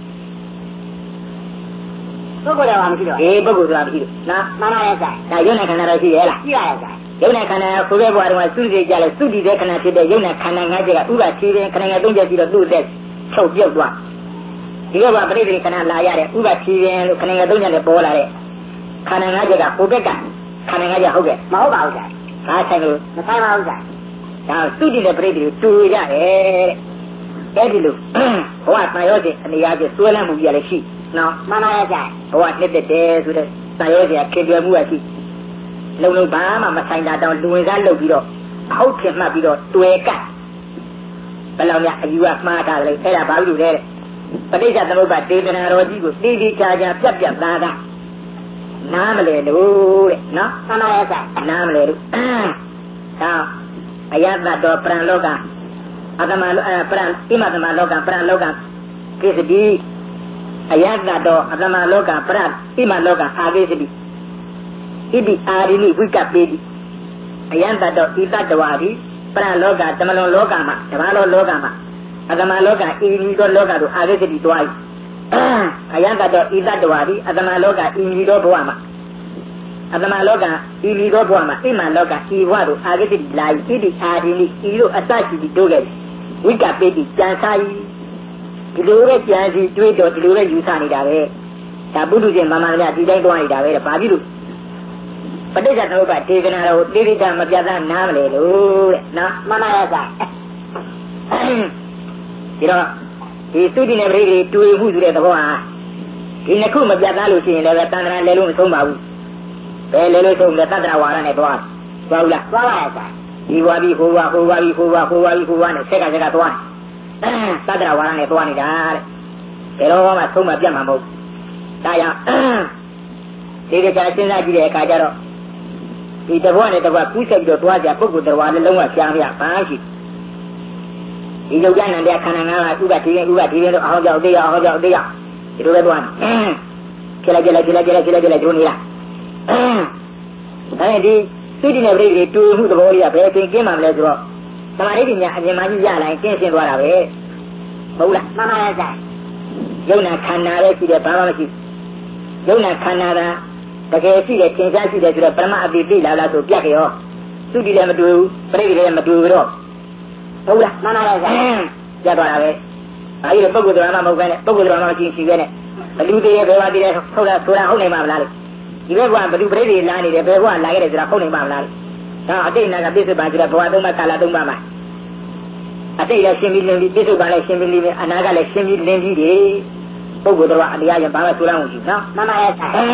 B: ပုဂ္ဂိုလ်တော်မရှိတော့
A: ပုဂ္ဂိုလ်ဆိုတာမရှိလို့နော်
B: မှန်ပါရဲ့
A: ဒါရုပ်နဲ့ခန္ဓာတော့ရှိရဲ့လား
B: ရှိပါရဲ့
A: ယုံနာခန္ဓာကိုယ်ပဲဘဝတုန်းကသုတိကြလဲသုတိတဲ့ခန္ဓာဖြစ်တဲ့ယုံနာခန္ဓာ၅ချက်ကဥပခြေရင်ခန္ဓာငယ်၃ချက်ပြီးတော့သူ့အသက်ချုပ်ပြုတ်သွားဒီကဘပရိသေခန္ဓာလာရတဲ့ဥပခြေရင်လို့ခန္ဓာငယ်၃ချက်နဲ့ပေါ်လာတဲ့ခန္ဓာ၅ချက်ကကိုယ်ဘက်ကခန္ဓာ၅ချက်ဟုတ်ကဲ့မဟုတ်ပါဘူးဗျာဒါဆိုင်လို့မဆိုင်ပါဘူးဗျာဒါသုတိနဲ့ပရိသေတူရတယ်တဲ့အဲ့ဒီလိုဘဝတန်ရောခြင်းအနေအချင်းဆွဲလန်းမှုကြီးလည်းရှိနော်မှန်ပါရဲ့ဗျာဘဝနှစ်သက်တယ်ဆိုတဲ့တန်ရောခြင်းခင်တွယ်မှုကရှိလုံးလုံးဘာမှမဆိုင်တာတောင်လူဝင်စားလုပ်ပြီးတော့အဟုတ်ခင်မှတ်ပြီးတော့တွေ့ကတ်ဘယ်လောက်များအယူအမှားတာလဲအဲ့ဒါဘာလို့လဲပဋိစ္စသမုပ္ပါဒေသနာတော်ကြီးကိုတိတိကျကျပြတ်ပြတ်သားသားနားမလဲလို့တဲ့နော်မှန်ပါရဲ့ဗျာနားမလဲလို့ဒါအယတတော်ပရံလောကအတ္တမပရံဣမတမလောကပရံလောကကိစ္စတိအယတတော်အတ္တမလောကပရံဣမလောကအာကိစ္စတိဣတိအာရိနိဝိကပေတိအယတတော်ဣတတဝါတိပရံလောကသမလွန်လောကမှာတဘာလောလောကမှာအတ္တမလောကဣရိသောလောကတို့အာကိစ္စတိတွားအယတတော်ဣတတဝါတိအတ္တမလောကဣရိသောဘဝမှာအတ္တမလောကဣရိသောဘဝမှာဣမလောကဣဘဝတို့အာကိစ္စတိလာဣတိအာရိနိဣတို့အစရှိတိတို့ခဲ့ဝိကပေတိကြံစားဤဒီလိုပဲကြံစီတွေးတော့ဒီလိုပဲယူဆနေတာပဲဒါပုထုဇဉ်မမှန်များဒီတိုင်းတွားနေတာပဲဘာဖြစ်လို့ပဋိစ္စသမုပ္ပါဒေသနာတော်တိရိစ္ဆာမပြတ်သားနားမလဲလို့တဲ့နော်မှန်ပါရဲ့ဗျာဒီတော့ဒီသုတိနဲ့ပရိသေတွေ့မှုဆိုတဲ့သဘောဟာဒီနှစ်ခုမပြတ်သားလို့ရှိရင်လည်းတန်ត្រာလဲလို့မဆုံးပါဘူးဘယ်လဲလို့ဆုံးလဲတတ္တဝါရနဲ့တွားဘူးလားတွားပါရဲ့ဗျာဒီဝါပြီးဟိုဝါဟိုဝါပြီးဟိုဝါဟိုဝါပြီးဟိုဝါနဲ့ဆက်ကသွားသတ္တဝါရနဲ့သွားနေတာတဲ့ဘယ်တော့မှဆုံးမပြတ်မှာမဟုတ်ဒါကြောင့်ဒီကကြာစဉ်းစားကြည့်တဲ့အခါကျတော့ဒီတဘောနဲ့တဘောကူးဆက်ပြီးတော့တွားကြပုဂ္ဂိုလ်တော်လည်းလုံးဝရှားမရဘာရှိဒီယုတ်ကြနံတဲ့ခန္ဓာ၅ပါးဥပတိရင်တော့အဟောကြောက်သေးရဒီလိုပဲတွားနေကြလိုက်တို့နေလားဒါနဲ့ဒီသုတိနဲ့ပရိသေတူမှုသဘောလေးကဘယ်အချိန်ကျင်းမှမလဲဆိုတော့သမာဓိပညာအမြင်မှကြီးရလိုက်ကျင်းရှင်းသွားတာပဲဟုတ်လားမှန်ပါရဲ့ဗျာယုံနာခန္ဓာလည်းရှိတယ်ဘာမှမရှိယုံနာခန္ဓာကတကယ်ရှိတယ်သင်္ချာရှိတယ်ဆိုတော့ပရမအတိသိလာလားဆိုပြတ်ကြောသုတိလည်းမတွေ့ဘူးပရိသေလည်းမတွေ့ဘူးတော့ဟုတ်လားမှန်ပါရဲ့ဗျာပြတ်သွားတာပဲဒါကြီးပုဂ္ဂိုလ်တော်မှမဟုတ်ပဲနဲ့ပုဂ္ဂိုလ်တော်မှမရှိရှိပဲနဲ့ဘလူတည်းရဲ့ဘယ်ပါတည်းလဲဟုတ်လားဆိုတာဟုတ်နိုင်မှာမလားဒီဘက်ကဘလူပရိသေလာနေတယ်ဘယ်ဘကလာခဲ့တယ်ဆိုတာဟုတ်နိုင်မှာမလားဒါအတိတ်နာကပြစ္ဆုတ်ပါဆိုတော့ဘဝသုံးပါးကာလသုံးပါးမှာအတိတ်လည်းရှင်းပြီးလင်းပြီးပြစ္ဆုတ်ပါလည်းရှင်းပြီးလင်းပြီးအနာကလည်းရှင်းပြီးလင်းပြီးဒီပုဂ္ဂိုလ်တော်အတရားရင်ဘာမှဆိုရအောင်ရှိနော်မှန်ပါရဲ့ဒါကြောင့်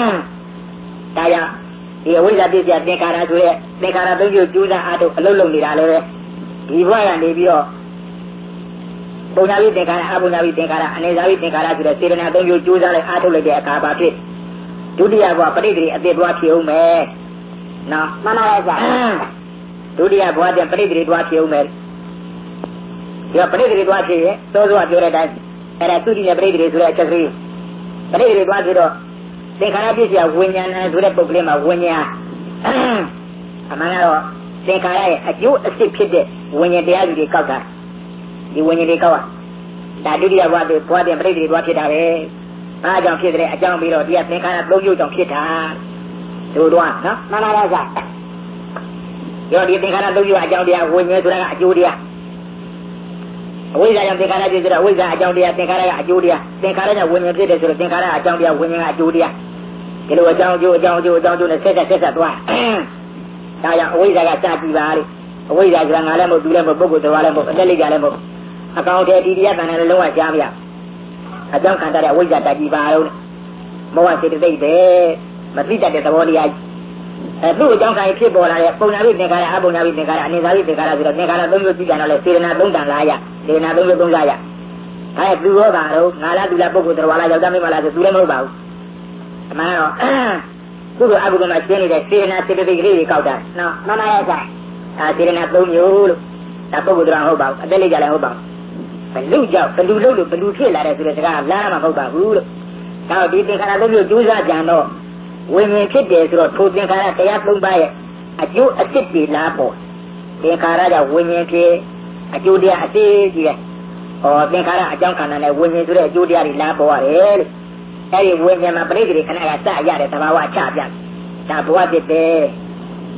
A: ဒီအဝိဇ္ဇာပစ္စယသင်္ခါရဆိုတဲ့သင်္ခါရသုံးခုကျူးစာအားထုတ်အလုံးလုံးနေတာလည်းပဲဒီဘဝကနေပြီးတော့ပုံညာပြီးသင်္ခါရအပုံညာပြီးသင်္ခါရအနေစာပြီးသင်္ခါရဆိုတဲ့စေတနာသုံးခုကျူးစာလိုက်အားထုတ်လိုက်တဲ့အခါပါဖြစ်ဒုတိယဘဝပဋိသေအတိတ်ဘဝဖြစ်အောင်မယ်နော်မှန်ပါရဲ့ဗျာဒုတိယဘဝပြန်ပဋိသေတွားဖြစ်အောင်မယ်ဒီပဋိသေတွားဖြစ်ရဲ့သောသောပြောတဲ့အတိုင်းအဲ့ဒါသုတိနဲ့ပဋိသေဆိုတဲ့အချက်ကလေးပဋိသေတွားဖြစ်တော့သင်္ခါရပစ္စယဝိညာဏဆိုတဲ့ပုဂ္ဂလိမှာဝိညာဉ်အမှန်ကတော့သင်္ခါရရဲ့အကျိုးအစစ်ဖြစ်တဲ့ဝိညာဉ်တရားတွေကောက်တာဒီဝိညာဉ်တွေကောက်တာဒါဒုတိယဘဝပြန်ပဋိသေတွားဖြစ်တာပဲအားကြောင့်ဖြစ်တဲ့အကြောင်းပြီးတော့ဒီကသင်္ခါရ၃မျိုးကြောင့်ဖြစ်တာတို့တော့နော်မှန်ပါလားဗျာရောဒီသင်္ခါရ၃မျိုးအကြောင်းတရားဝိညာဉ်ဆိုတာကအကျိုးတရားအဝိဇ္ဇာကြောင့်သင်္ခါရဖြစ်ဆိုတော့အဝိဇ္ဇာအကြောင်းတရားသင်္ခါရကအကျိုးတရားသင်္ခါရကြောင့်ဝိညာဉ်ဖြစ်တယ်ဆိုတော့သင်္ခါရအကြောင်းတရားဝိညာဉ်ကအကျိုးတရားဒီလိုအကြောင်းအကျိုးနဲ့ဆက်သွားဒါကြောင့်အဝိဇ္ဇာကစကြည့်ပါလေအဝိဇ္ဇာဆိုတာငါလည်းမဟုတ်သူလည်းမဟုတ်ပုဂ္ဂိုလ်တော်လည်းမဟုတ်အသက်လေးကြလည်းမဟုတ်အကောင်ထဲဒီတရားတန်တယ်လုံးဝကြားမရအကြောင်းခံတဲ့အဝိဇ္ဇာတကြည့်ပါတော့မောဟစေတသိက်ပဲမသိတတ်တဲ့သဘောတရားသူ့အကြောင်းခံဖြစ်ပေါ်လာတဲ့ပုံညာပြီးသင်္ခါရအပုံညာပြီးသင်္ခါရအနေစာပြီးသင်္ခါရဆိုတော့သင်္ခါရ၃မျိုးကြည့်ကြတော့လေစေတနာ၃တန်လားရစေတနာ၃မျိုး၃စားရဒါရဲ့သူရောတာတော့ငါလားသူလားပုဂ္ဂိုလ်တော်လားယောက်ျားမင်းမလားဆိုသူလည်းမဟုတ်ပါဘူးအမှန်တော့ကုသိုလ်အကုသိုလ်မှာရှင်းနေတဲ့စေတနာစေတသိက်ကလေးတွေကောက်တာနော်မှန်ပါရဲ့ဆိုင်ဒါစေတနာ၃မျိုးလို့ဒါပုဂ္ဂိုလ်တော်ဟုတ်ပါဘူးအတက်လေးကြလည်းဟုတ်ပါဘူးဘလူကြောင့်ဘလူလို့ဘလူဖြစ်လာတဲ့ဆိုတဲ့စကားလမ်းမှာမဟုတ်ပါဘူးလို့ဒါတော့ဒီသင်္ခါရ၃မျိုးကျိုးစားကြံတော့ဝိညာဉ်ဖြစ်တယ်ဆိုတော့ထိုသင်္ခါရတရား၃ပါးရဲ့အကျိုးအစစ်တွေလားပေါ့သင်္ခါရကြောင့်ဝိညာဉ်ဖြစ်အကျိုးတရားအစစ်ကြီးတယ်ဟောသင်္ခါရအကြောင်းခန္ဓာနဲ့ဝိညာဉ်ဆိုတဲ့အကျိုးတရားတွေလားပေါ်ရတယ်လို့အဲဒီဝိညာဉ်မှာပရိသေခဏကစရတဲ့သဘာဝချပြဒါဘဝဖြစ်တယ်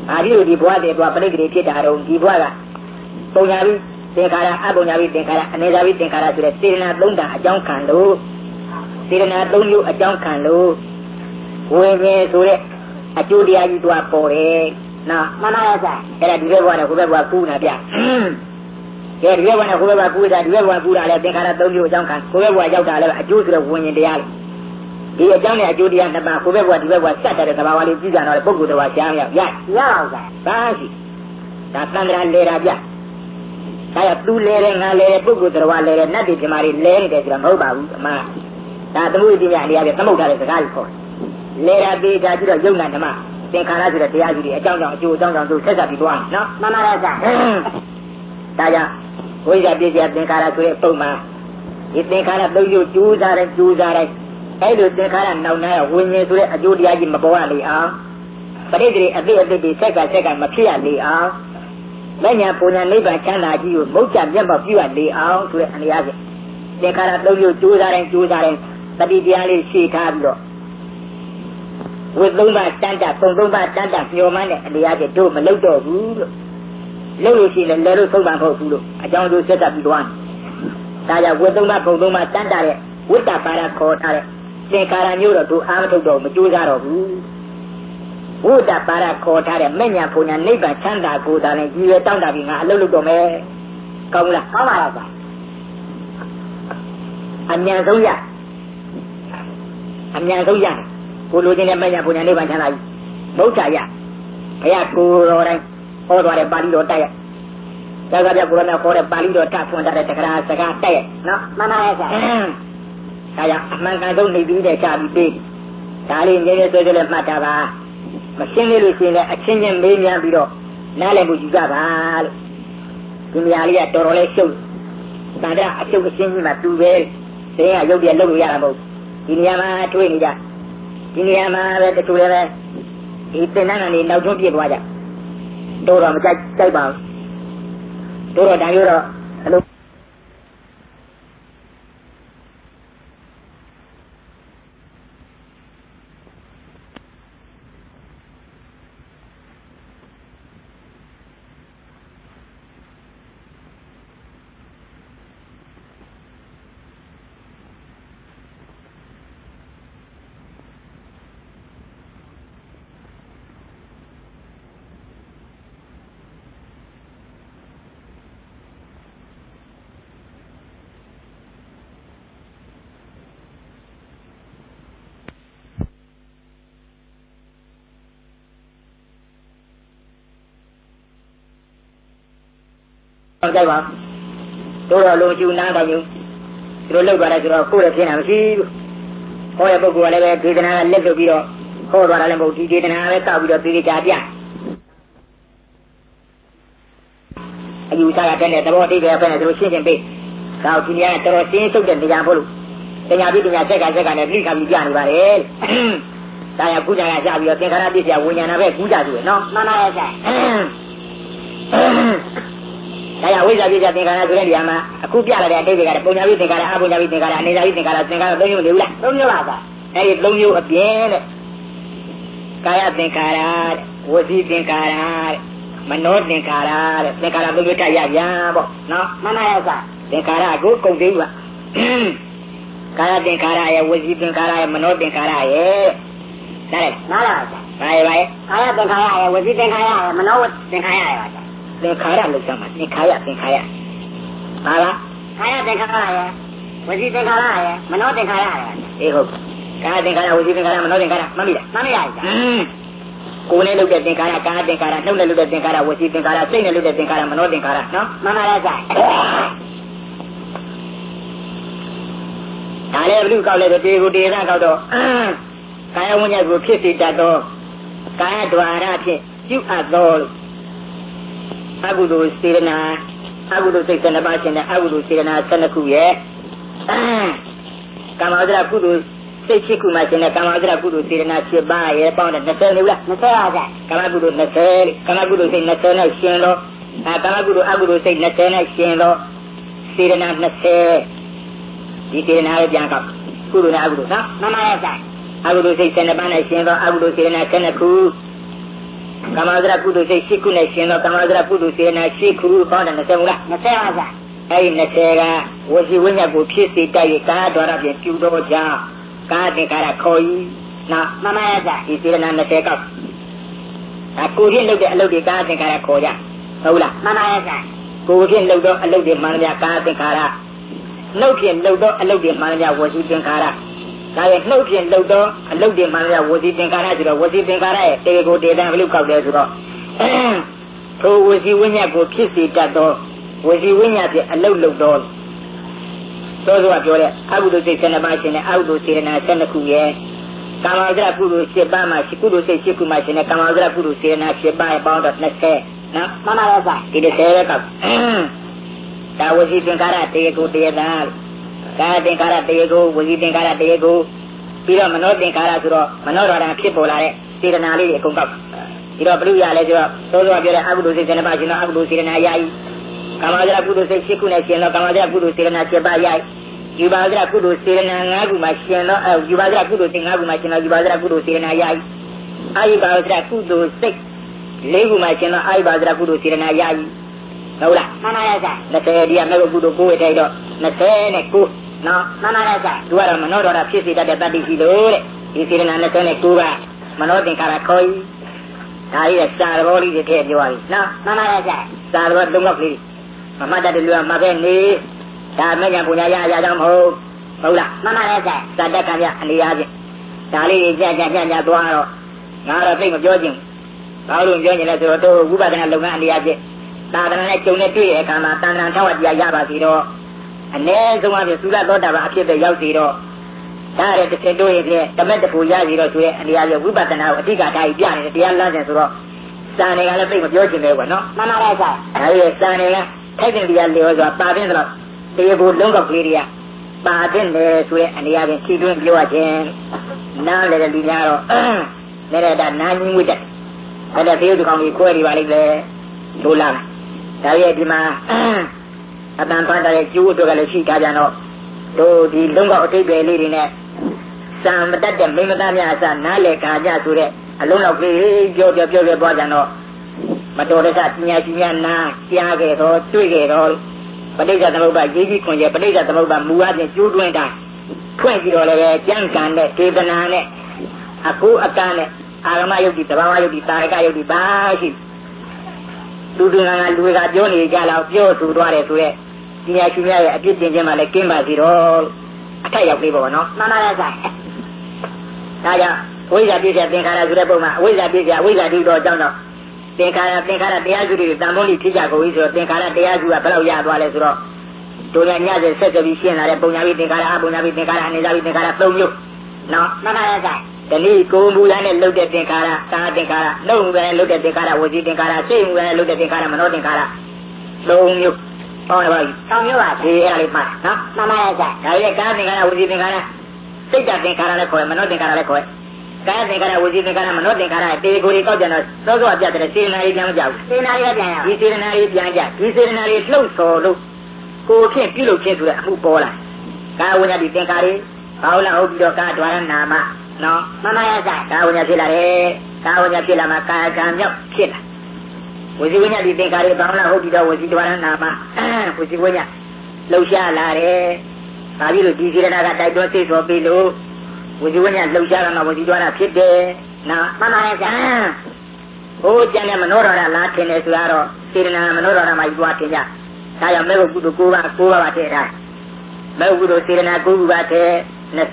A: Adio di buah de buah pelik di darung di buah lah. Punyawi tingkara, punyawi tingkara, anezawi tingkara sudah sirna lunda ajang kandu, sirna lunyu ajang kandu, wenye sudah acu dia itu apa nah
B: mana ya?
A: Era dua buah kuna dia. Ya dua buah kuna ada tingkara lunyu ajang kan, buah jauh dah ada acu sudah wenye dia. Dia jangan ni acu dia nampak buah sat ada sama wali juga nak buku tu wasiam ya.
B: Ya.
A: Pasti. Datang dengan lera dia. Saya tu lere ngalere buku terwal lere nanti cemari lere dia sudah mau bahu ma. Tak temu dia dia temu dari sekali kok. Lera dia jadi jangan nama. Tingkara sudah dia jadi jangan tu sesat itu ah. No.
B: Mana ya?
A: Saya, kau jadi dia tingkara sudah puma. Ini tingkara tu juzaran. Kalau tingkara nauna wenye sudah aju dia jadi membawa dia. Pada diri ada di sekat makia dia. Banyak punya ni baca lagi, macam dia berjual dia, sudah ni aja. Sekarang tu jualan, tapi dia ni siapa lo? Wujudnya tanda, nyoman dia aja tu meludo dulu. Lalu sih lalu semua dulu, jangan tu sedap doang. Saya wujudnya tanda le, wujud para kota le. Sekarang nyuruh tu amat tu menjual dulu. Udah para kota dia banyak punya ni baca lagu dan jiwa tahu dah bingung lalu dome kau lah apa? Amnya Zoya, puluh jenis banyak punya ni baca lagi. Bau saya, aku orang Bali dota ya. Jaga dia orang Bali dota pun ada sekarang ya. No,
B: mana ya?
A: Saya makan tu ni dia cari kali ini tu je mata bah. Mesin ni lucu ni, akhirnya media biro, nale juga bal. Kini alia torole show, pada asyik mesin ni matu bel, saya jauh dia lalu ya lampu. Kini ama tu ini jah, kini ama ada tu le, itu nana ni nak jumpa dia aja. Torang macam cai bau, torang dah yura, lalu. Cái bảo tôi là luôn chịu năng bao nhiêu rồi lâu rồi rồi cô là thế nào chứ cô là bố là về cái nào lên được video cô là lên bố cái nào về cao video cái giá tiền ayu saya kan ada bawa dia apa nak terus sampai kau kini terus sini dan dia boleh ternyata dia cakap ni kami dia ni barel saya punya aja video kerana dia punya nak punya tu no
B: mana ya?
A: Saya wajah tingkara sudah dia mah. Aku biar ada tingkara, punya tingkara, anezawi tingkara, lonyu apa? Lonyu apian. Kaya tingkara, wasi tingkara, menor tingkara lonyu kaya boh. No,
B: mana ya?
A: Tingkara aku kau dewa. Kaya tingkara ya, wasi tingkara ya, menor tingkara ya.
B: Mana?
A: Baik.
B: Kaya tingkara ya, wasi tingkara ya, menor tingkara ya.
A: Tingkara lu sama, tingkara. Apa?
B: Kaya tingkara ya, wajib tingkara ya, menor tingkara ya.
A: Kaya tingkara, wajib tingkara, menor tingkara, mami dah. Kau ni lu dah tingkara, kaya tingkara, nau lu dah tingkara, wajib tingkara, saya lu dah tingkara, menor tingkara, no?
B: Mana dah?
A: Kalau lu kau le tu dia kau tu, kaya punya guru kisi jatuh, kaya dua arah je, juga dol. Aku tu sirna, aku tu sirna baca ni, aku tu sirna sanaku ye. Kamu ada aku tu sekiku macam ni, kamu ada aku tu sirna siapa ye, pauan nasel ni pula.
B: Nasel aja.
A: Kamu aku tu nasel nasel nak siang lo. Kamu aku tu nasel nak siang lo. Sirna nasel. Di sirna ada jangkau. Guru nak aku tu, nah?
B: Mana aja.
A: Aku tu sirna bana siang lo, aku tu sirna sanaku. ကာမဂရကုသိုလ်စိတ်ရှိခုနဲ့ရှင်တော့ကာမဂရကုသိုလ်စေနာရှိခုဟောတယ်20ဘူးလား
B: 20ပါဗျာ
A: အဲ့ဒီ20ကဝစီဝိညာဉ်ကိုဖြစ်စေတိုက်ရကားတော်ရဖြင့်ပြုတော်ကြောင့်ကာသင်္ခါရခေါ်ဤနော်
B: မှန်ပါရဲ့ဗျာ
A: ဒီစေနာ20ကောက်ဒါကိုဖြင့်လုပ်တဲ့အလုပ်တွေကာသင်္ခါရခေါ်ကြဟုတ်လား
B: မှန်ပါရဲ့ဗျာ
A: ကိုဖြင့်လုပ်တော့အလုပ်တွေမှန်ကြကာသင်္ခါရနှုတ်ဖြင့်လုပ်တော့အလုပ်တွေမှန်ကြဝစီသင်္ခါရဒါရဲ့နှုတ်ဖြင့်လှုပ်တော့အလုတ်တွေမှန်ရဝစီသင်္ကာရဆိုတော့ဝစီသင်္ကာရရဲ့တေကိုတေတံဘယ်လိုကောက်တယ်ဆိုတော့ထိုဝစီဝိညာဉ်ကိုဖြစ်စေတတ်သောဝစီဝိညာဉ်ဖြင့်အလုတ်လုပ်တော့သောသောကပြောတဲ့အကုသိုလ်စိတ်12ပါးရှင်နဲ့အကုသိုလ်စေတနာ12ခုရဲ့ကာမဂရကုသိုလ်7ပါးမှာကုသိုလ်စိတ်7ခုမှရှင်နဲ့ကာမဂရကုသိုလ်စေတနာ7ပါးရဲ့ပေါင်းတော့20နော်
B: မှန်ပါရဲ့ဗျာ
A: ဒီ30ပဲကောက်ဒါဝစီသင်္ကာရတေကိုတေတံကာသင်္ခါရတေကိုဝစီသင်္ခါရတေကိုပြီးတော့မနောသင်္ခါရဆိုတော့မနောတော်တာဖြစ်ပေါ်လာတဲ့စေတနာလေးတွေအကုန်ကောက်ပြီးတော့ဘုရုရလဲဆိုတော့သောသောပြောတဲ့အကုသိုလ်စိတ်7ပါးရှင်တော့အကုသိုလ်စေတနာယာယီကာမဂရကုသိုလ်စိတ်7ခုနဲ့ရှင်တော့ကာမဂရကုသိုလ်စေတနာ7ပါးယာယီယူပါဂရကုသိုလ်စေတနာ5ခုမှရှင်တော့ယူပါဂရကုသိုလ်စိတ်5ခုမှရှင်တော့ယူပါဂရကုသိုလ်စေတနာယာယီအာယုပါဂရကုသိုလ်စိတ်4ခုမှရှင်တော့အာယုပါဂရကုသိုလ်စေတနာယာယီဟုတ်လား
B: မှန်ပါရဲ့ဗျာ
A: 20ဒီကမဲ့ကုသိုလ်9ဝေထိုက်တော့20နဲ့9နော်
B: မှန်ပါရဲ့ဗျာ
A: သူကတော့မနောတော်တာဖြစ်စေတတ်တဲ့တတိရှိလို့တဲ့ဒီစေတနာ29ကမနောသင်္ခါရခေါ်ဤဒါကြီးကစာတော်လေးတွေထည့်ပြောပါပြီနော်
B: မှန်ပါရဲ့ဗျာ
A: စာတော်3လောက်လေးမမှတ်တတ်တယ်လူကမှပဲနေဒါမဲ့ညာပူညာရအရာကြောင့်မဟုတ်လား
B: မှန်ပါရဲ့ဗျာ
A: စာတတ်ကံပြအနေအားဖြင့်ဒါလေးကြသွားတော့ငါတော့သိမပြောချင်ဘာလို့ပြောချင်လဲဆိုတော့ဝိပဿနာလုပ်ငန်းအနေအားဖြင့်သာသနာနဲ့ကျုံနဲ့တွေ့တဲ့အခါမှာတန်ត្រာထောက်တရားရပါစီတော့အ ਨੇ ဆုံးအဖြစ်သုလသောတာပန်အဖြစ်ပဲရောက်စီတော့ဒါရတဲ့တစ်ချက်တို့ရဲ့တမက်တပူရစီတော့ဆိုရဲအနေအားဖြင့်ဝိပဿနာကိုအဓိကထားပြီးပြနေတဲ့တရားလမ်းစဉ်ဆိုတော့စာနယ်ကလည်းသိမပြောချင်ပဲကွာနော်
B: မှန်ပါရဲ့ဗျာ
A: ဒါရဲ့စာနယ်ကထိုက်တဲ့တရားလျော်စွာပါတဲ့ဆိုတော့တရားကိုလုံးကောက်ကလေးတွေကပါတဲ့လေဆိုရဲအနေအားဖြင့်ခြေတွင်းပြောရခြင်းနားလေတဲ့လူများတော့လည်းဒါနာညီးဝိတ္တအဲ့ဒါသေယုတ်ကောင်ကြီးခွဲနေပါလိမ့်မယ်ထိုးလာဒါရဲ့ဒီမှာအတန်သွားတဲ့ကျိုးအတွက်ကလည်းရှိကြကြတော့တို့ဒီလုံးကောက်အထိပ်ပဲလေးတွေနဲ့စံမတတ်တဲ့မိမသားများအစနားလေခါကြဆိုတဲ့အလုံးလောက်ကလေးပြောပွားကြတော့မတော်တဆပညာရှိများနာကြားခဲ့တော့တွေ့ခဲ့တော့ပဋိစ္စသမုပ္ပါရေးကြီးခွန်ကျပဋိစ္စသမုပ္ပါမူအချင်းကျိုးတွင်းတာဖွင့်ကြည့်တော့လည်းပဲကြံ့ကန်တဲ့ဒေသနာနဲ့အကူအကန့်နဲ့အာရမယုတ်တိတဘာဝယုတ်တိတာရကယုတ်တိပါရှိလူတွေကပြောနေကြတော့ပြောဆိုသွားတယ်ဆိုရက်ပညာရှိများရဲ့အပြစ်တင်ခြင်းမှလည်းကင်းပါစီတော့အထက်ရောက်ပြီပေါ့နော်
B: မှန်ပါရဲ့ဆိုင်
A: ဒါကြောင့်ဝိဇ္ဇာပြည့်တဲ့သင်္ခါရဆိုတဲ့ပုံမှာအဝိဇ္ဇာပြည့်ဝိဇ္ဇာတိတော့အကြောင်းတော့သင်္ခါရတရားစုတွေတန်ဖိုးလိဖြစ်ကြကုန်ပြီဆိုတော့သင်္ခါရတရားစုကဘယ်လောက်ရသွားလဲဆိုတော့တို့ရညစေဆက်ကြပြီးရှင်းလာတဲ့ပုံညာပြီးသင်္ခါရအပုံညာပြီးသင်္ခါရအနေစာပြီးသင်္ခါရ3မျိုးနော်
B: မှန်ပါရဲ့ဆိုင်
A: ဒီနေ့ကိုယ်မူလာနဲ့လှုပ်တဲ့သင်္ခါရကာသင်္ခါရနှုတ်မူလာနဲ့လှုပ်တဲ့သင်္ခါရဝစီသင်္ခါရစိတ်မူလာနဲ့လှုပ်တဲ့သင်္ခါရမနောသင်္ခါရ3မျိုးဟောပါပြီ
B: 3မျိုးပါ
A: ဒီအဲ့ဒါလေးမှာနော်
B: မှန်ပါရဲ့ဆိုင်
A: ဒါရဲ့ကာသင်္ခါရဝစီသင်္ခါရစိတ်တသင်္ခါရလည်းခေါ်တယ်မနောသင်္ခါရလည်းခေါ်တယ်ကာသင်္ခါရဝစီသင်္ခါရမနောသင်္ခါရတေကိုယ်ကြီးကောက်ကြတော့စောစောပြတဲ့စေနာကြီးပြန်မကြောက်
B: ဘူးစေနာကြီးပြန်ရ
A: ဒီစေနာကြီးပြန်ကြဒီစေနာကြီးလှုပ်ဆော်လို့ကိုယ်ဖြင့်ပြုလုပ်ခြင်းဆိုတဲ့အမှုပေါ်လာကာဝိညာဉ်ဒီသင်္ခါရဘာလို့လဲဟုတ်ပြီးတော့ကာဒွါရနာမနော်
B: မှန်ပါရဲ့ဆိုင်
A: ကာဝိညာဉ်ဖြစ်လာတယ်ကာဝိညာဉ်ဖြစ်လာမှကာကံမြောက်ဖြစ်လာဝစီဝိညာဉ်ဒီသင်္ခါရဘာလို့လဲဟုတ်ပြီးတော့ဝစီဒွါရနာမဝစီဝိညာဉ်လှုပ်ရှားလာတယ်ဒါပြီးလို့ဒီစေနာကတိုက်တွန်းသိဆိုပြီးလို့ဝစီဝိညာဉ်လှုပ်ရှားလာမှဝစီဒွါရဖြစ်တယ်နော်
B: မှန်ပါရဲ့ဆိုင်
A: ဟိုကျန်တဲ့မနောရဏလားထင်တယ်ဆိုတော့စေနာမနောရဏမှာယူသွားထင်ကြဒါကြောင့်မေဘုကုသိုလ်9ပါးပါထည့်ထားမေဘုကုသိုလ်စေနာ9ခုပါထည့်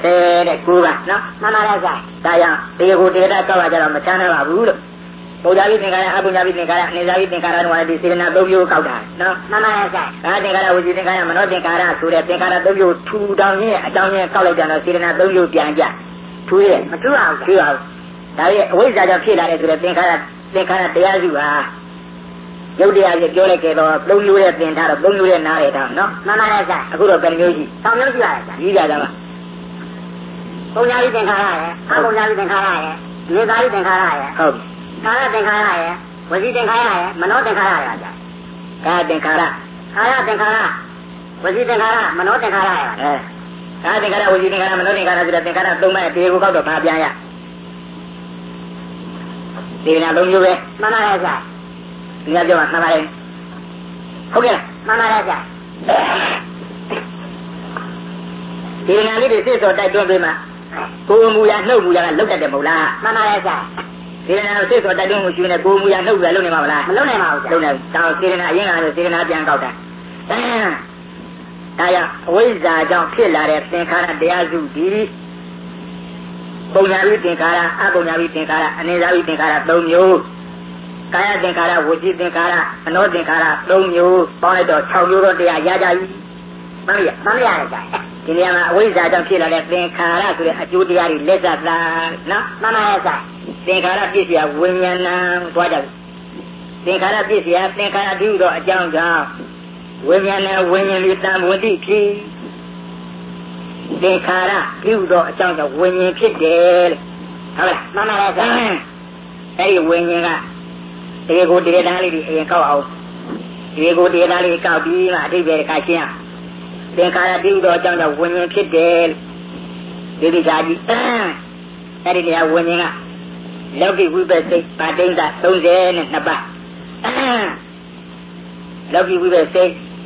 A: 29ပါနော်
B: မှန်ပါရဲ့ဆိုင်
A: ဒါကြောင့်တေကိုတေတာကောက်ရကြတော့မချမ်းသာပါဘူးလို့ဘုရားပိသင်္ခါရအပုညာပိသင်္ခါရအနေစာပိသင်္ခါရတို့ကဒီစေနာ3မျိုးကောက်တာနော်
B: မှန်ပါရဲ့ဆိုင်
A: ဒါသင်္ခါရဝစီသင်္ခါရမနောသင်္ခါရဆိုတဲ့သင်္ခါရ3မျိုးထူတောင်ရဲ့အကြောင်းရင်းကောက်လိုက်ကြတော့စေနာ3မျိုးပြန်ကြထူးရဲ့
B: မထူးအောင်
A: ထူးအောင်ဒါရဲ့အဝိဇ္ဇာကြောင့်ဖြစ်လာတဲ့ဆိုတဲ့သင်္ခါရတရားစုဟာရုပ်တရားကြီးပြောလိုက်ကြတော့3မျိုးရဲ့သင်ထားတော့3မျိုးရဲ့နားရတာနော်
B: မှန်ပါရဲ့ဆိုင်
A: အခုတော့ဘယ်မျိုးရှိ
B: 3မျိုးရှိပါတယ်ဆိုင်
A: ကြီးကြတာပါ
B: ပုံညာပြီးသင်္ခါရရဲ့အပုံညာပြီးသင်္ခါရရဲ့နေသားပြီးသင်္ခါရရဲ့
A: ဟုတ်
B: ကာယသင်္ခါရရဲ့ဝစီသင်္ခါရရဲ့မနောသင်္ခါရရဲ့ဗျာ
A: ကာယသင်္ခါရ
B: ကာယသင်္ခါရဝစီသင်္ခါရမနောသင်္ခါရရဲ့
A: ကာယသင်္ခါရဝစီသင်္ခါရမနောသင်္ခါရဆိုတဲ့သင်္ခါရ3枚အတေကိုကောက်တော့ဘာပြန်ရစေနာ3မျိုးပဲ
B: မှန်ပါရဲ့ဗျာ
A: ဒီကပြောမှာမှန်ပါတယ်ဟုတ်ကဲ့
B: မှန်ပါရဲ့ဗျာ
A: စေနာလေးတွေစစ်စောတိုက်တွန်းပေးမှာကိုယ်မူရနှုတ်မူရကလောက်တတ်တယ်မဟုတ်လား
B: မှန်ပါရဲ့ဗျာ
A: စေနာကိုစစ်စောတိုက်တွန်းမှုရှိနေကိုယ်မူရနှုတ်မူရလုံးနေမှာမလား
B: မလုံးနိုင်ပါဘူးဗျာ
A: လုံးနေတောင်းစေနာအရင်ကလည်းစေနာပြန်ကောက်တာဒါရအဝိဇ္ဇာကြောင့်ဖြစ်လာတဲ့သင်္ခါရတရားစုဒီပုံညာပြီးသင်္ခါရအပုံညာပြီးသင်္ခါရအနေစာပြီးသင်္ခါရ3မျိုးကာယသင်္ခါရဝစီသင်္ခါရအနောသင်္ခါရ3မျိုးပေါင်းလိုက်တော့6မျိုးတော့တရားရကြပြီမှန်ပြီ
B: မှန်ပါရဲ့ဗျာ
A: ဒီနေရာမှာအဝိဇ္ဇာကြောင့်ဖြစ်လာတဲ့သင်္ခါရဆိုတဲ့အကျိုးတရားတွေလက်သက်သာနော်
B: မှန်ပါရဲ့ဗျာ
A: သင်္ခါရပြည့်စရာဝိညာဏတွားကြပြီသင်္ခါရပြည့်စရာသင်္ခါရပြုတော့အကြောင်းကြောင့်ဝိညာဏဝိညာဉ်လေးတန်ဝတိဖြစ်သင်္ခါရပြုတော့အကြောင်းကြောင့်ဝိညာဉ်ဖြစ်တယ်ဟုတ်လား
B: မှန်ပါရဲ့ဗျာ
A: အဲ့ဒီဝိညာဉ်ကဒီကိုဒီသားလေးတွေအရင်ကောက်အောင်ဒီကိုဒီသားလေးကောက်ပြီးမှအထိပ္ပယ်ကရှင်းအောင်သင်္ခါရပြုတော့အကြောင်းကြောင့်ဝိညာဉ်ဖြစ်တယ်ဒီကြားကြီးအဲ့ဒီတရားဝိညာဉ်ကလောကိဝိပဿိပါဋိန္ဒ32ပါးလောကိဝိပဿိ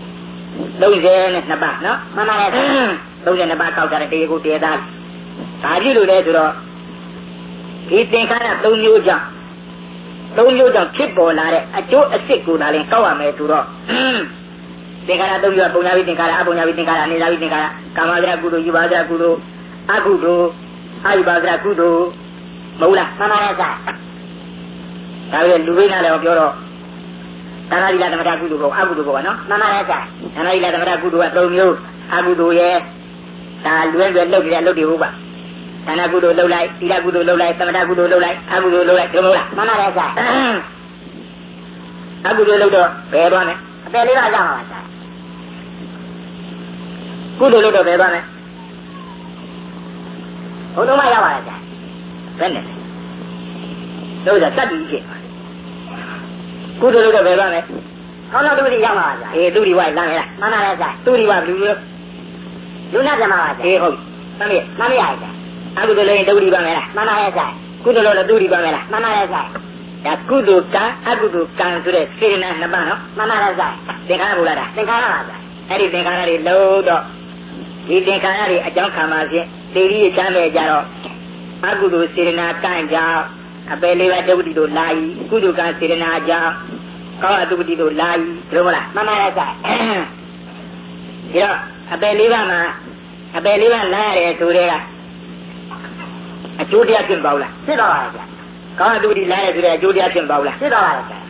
A: 32ပါးနော်
B: မှန်ပါရဲ့ဗျာ
A: 32ပါးကောက်ကြတဲ့တရားကိုတရားသားဒါကြည့်လို့လဲဆိုတော့ဒီသင်္ခါရ3မျိုးကြောင့်ဖြစ်ပေါ်လာတဲ့အကျိုးအစစ်ကိုသာလည်းကောက်ရမယ်ဆိုတော့သင်္ခါရ3မျိုးပုံညာပြီးသင်္ခါရအပုံညာပြီးသင်္ခါရအနေစာပြီးသင်္ခါရကာမဂရကုသိုလ်ယူပါဂရကုသိုလ်အကုသိုလ်အာယုပါဂရကုသိုလ်မဟုတ်လား
B: မှန်ပါရဲ့ဗျာ
A: ဒါပေမဲ့လူပိနာလည်းပြောတော့သာနာတိလသမထကုသိုလ်ကအကုသိုလ်ကနော်
B: မှန်ပါရဲ့ဗျာ
A: သာနာတိလသမထကုသိုလ်က3မျိုးအကုသိုလ်ရဲ့ဒါလွဲလုပ်တဲ့အလုပ်တွေဟုတ်ပါဒါနကုသိုလ်လုပ်လိုက်သီလကုသိုလ်လုပ်လိုက်သမထကုသိုလ်လုပ်လိုက်အကုသိုလ်လုပ်လိုက်ဒီလိုမဟုတ်လား
B: မှန်ပါရဲ့ဗျာ
A: အကုသိုလ်လုပ်တော့ဘယ်သွားမလဲ
B: အပယ်လေးပါရမှာပါဗျာ
A: ကုသိုလ်လုပ်တော့ဘယ်သွားမလဲ
B: ဘုံလုံးမရပါရဲ့ဗျာ
A: ဘယ်နဲ့လို့ဆိုတတ်ပြီးဖြစ်ကုသိုလ်လုပ်တော့ဘယ်သွားမလဲ
B: ခေါင်းတော်တူစီရမှာပါဗျာ
A: သူဒီဝိုင်းလမ်းရလား
B: မှန်ပါရဲ့ဗျာ
A: သူဒီဝလူလို့
B: လူနာပြမှာပါဗျာ
A: ဟုတ်တမ်းပြီ
B: မှန်ပါရဲ့ဗျာ
A: အကုသိုလ်လုပ်ရင်ဒုတိပါမယ်လား
B: မှန်ပါရဲ့ဗျာ
A: ကုသိုလ်လုပ်တော့သူဒီပါမယ်လား
B: မှန်ပါရဲ့ဗျာ
A: ဒါကုသိုလ်ကံအကုသိုလ်ကံဆိုတဲ့စေတနာ2ပါးနော်
B: မှန်ပါရဲ့ဗျာ
A: သင်္ခါရဘုလားတာ
B: သင်္ခါရပါဗျာ
A: အဲ့ဒီသင်္ခါရတွေလုံးတော့ဒီသင်္ခါရတွေအကြောင်းခံပါဖြင့်သေရီချမ်းမဲ့ကြတော့အကုသိုလ်စေတနာကံကြောင့်အပယ်လေးပါးဒုတိတို့လာဤကုသိုလ်ကံစေတနာကြောင့်ကောင်းအတုပတိတို့လာဤဒီလိုမလား
B: မှန်ပါရဲ့ဗျာ
A: ဒီတော့အပယ်လေးပါးမှာအပယ်လေးပါးလာရတယ်ဆိုတဲ့ကအကျိုးတရားဖြစ်ပါဦးလား
B: ဖြစ်တော့ပါရဲ့ဗျာ
A: ကောင်းအတုပတိလာရဆိုတဲ့အကျိုးတရားဖြစ်ပါဦးလား
B: ဖြစ်တော့ပါရဲ့ဗျာ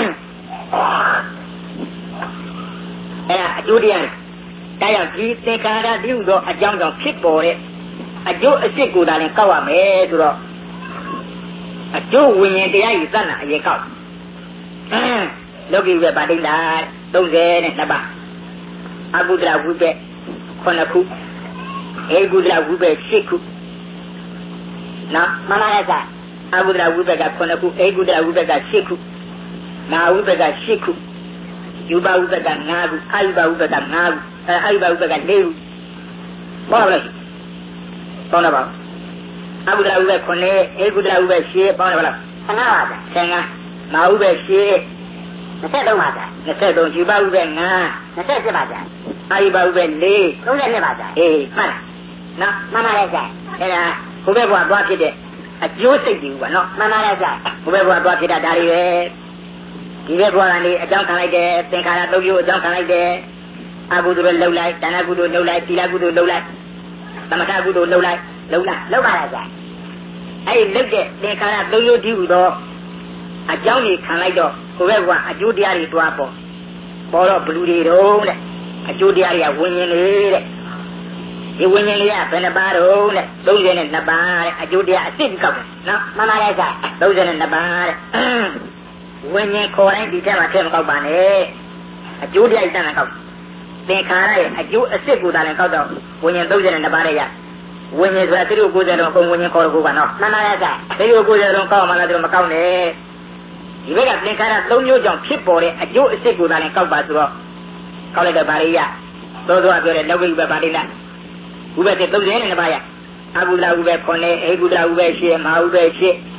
A: အဲ့ဒါအကျိုးတရားဒါကြောင့်ဒီသင်္ခါရပြုသောအကြောင်းကြောင့်ဖြစ်ပေါ်တဲ့အကျိုးအစစ်ကိုသာလည်းကောက်ရမယ်ဆိုတော့အကျိုးဝိညာဉ်တရားကြီးသတ်နာအရင်ကောက်လောကီဝိပ္ပပါဋိန္ဒ32ပါးအကုဒရဝိပ္ပ9ခုဧကုဒရဝိပ္ပ10ခုနော်
B: မှန်ပါရဲ့ဗျာ
A: အကုဒရဝိပ္ပက9ခုဧကုဒရဝိပ္ပက10ခုနာဝိပ္ပက10ခုယူပါဝိပ္ပက9ခုအာယုပါဝိပ္ပက9ခုအာယုပါဝိပ္ပက4ခုဘာလဲပေါင်းတော့ပါအကုဒရဝိပ္ပ9ဧကုဒရဝိပ္ပ10ပေါင်းတော့ပါလား
B: 15ပါဗျာ
A: 15နာဝိပ္ပ10
B: 23ပါဗျာ
A: 23ယူပါဝိပ္ပ9
B: 27ပါဗျာ
A: အာယုပါဝိပ္ပ4
B: 32ပါဗျာ
A: အေးမှတ်လားနော်
B: မှန်ပါရဲ့ဗျာ
A: အဲ့ဒါဘုဘဲဘွားသွားဖြစ်တဲ့အကျိုးစိတ်ကြီးကနော်
B: မှန်ပါရဲ့ဗျာ
A: ဘုဘဲဘွားသွားဖြစ်တာဒါတွေပဲဒီဘဲဘွားကနေအကြောင်းခံလိုက်တယ်သင်္ခါရ3မျိုးအကြောင်းခံလိုက်တယ်အကုသိုလ်လှုပ်လိုက်ဒါနကုသိုလ်လှုပ်လိုက်သီလကုသိုလ်လှုပ်လိုက်သမထကုသိုလ်လှုပ်လိုက်လှုပ်လား
B: လောက်ပါရဲ့ဗျာ
A: အဲ့ဒီလှုပ်တဲ့သင်္ခါရ3မျိုးတည်းဟူသောအကြောင်းကြီးခံလိုက်တော့ဘုဘဲဘွားအကျိုးတရားတွေတွားပေါ်တော့ဘလူတွေတုံးတဲ့အကျိုးတရားတွေကဝิญဉ်လေးတဲ့ဒီဝิญဉ်လေးကဘယ်နှပါးတုံးတဲ့32ပါးတဲ့အကျိုးတရားအစ်စ်ကောက်တယ်နော်
B: မှန်ပါရဲ့ဗျာ
A: 32ပါးတဲ့ဝิญဉ်ခေါ်တိုင်းဒီထဲမှာထည့်မကောက်ပါနဲ့အကျိုးတရားတန်းကောက်သင်္ခါရရဲ့အကျိုးအစ်စ်ကိုသာလည်းကောက်တော့ဝิญဉ်32ပါးတဲ့ရဝิญဉ်ဆိုတာသတိကို90လုံးအကုန်ဝิญဉ်ခေါ်တော့ကိုပါနော်
B: မှန်ပါရဲ့ဗျာ
A: သတိကို90လုံးကောက်မှလားသူမကောက်နဲ့ဒီဘက်ကသင်္ခါရ3မျိုးကြောင့်ဖြစ်ပေါ်တဲ့အကျိုးအစ်စ်ကိုသာလည်းကောက်ပါဆိုတော့ကောက်လိုက်တော့ဗာရိယသောသောပြောတဲ့လောကိဝိပ္ပပါဋိန္ဒဥပ္ပဒေ32ပါးရအကုဒရဥပ္ပ9ဧကုဒရဥပ္ပ10မဟာဥပ္ပ10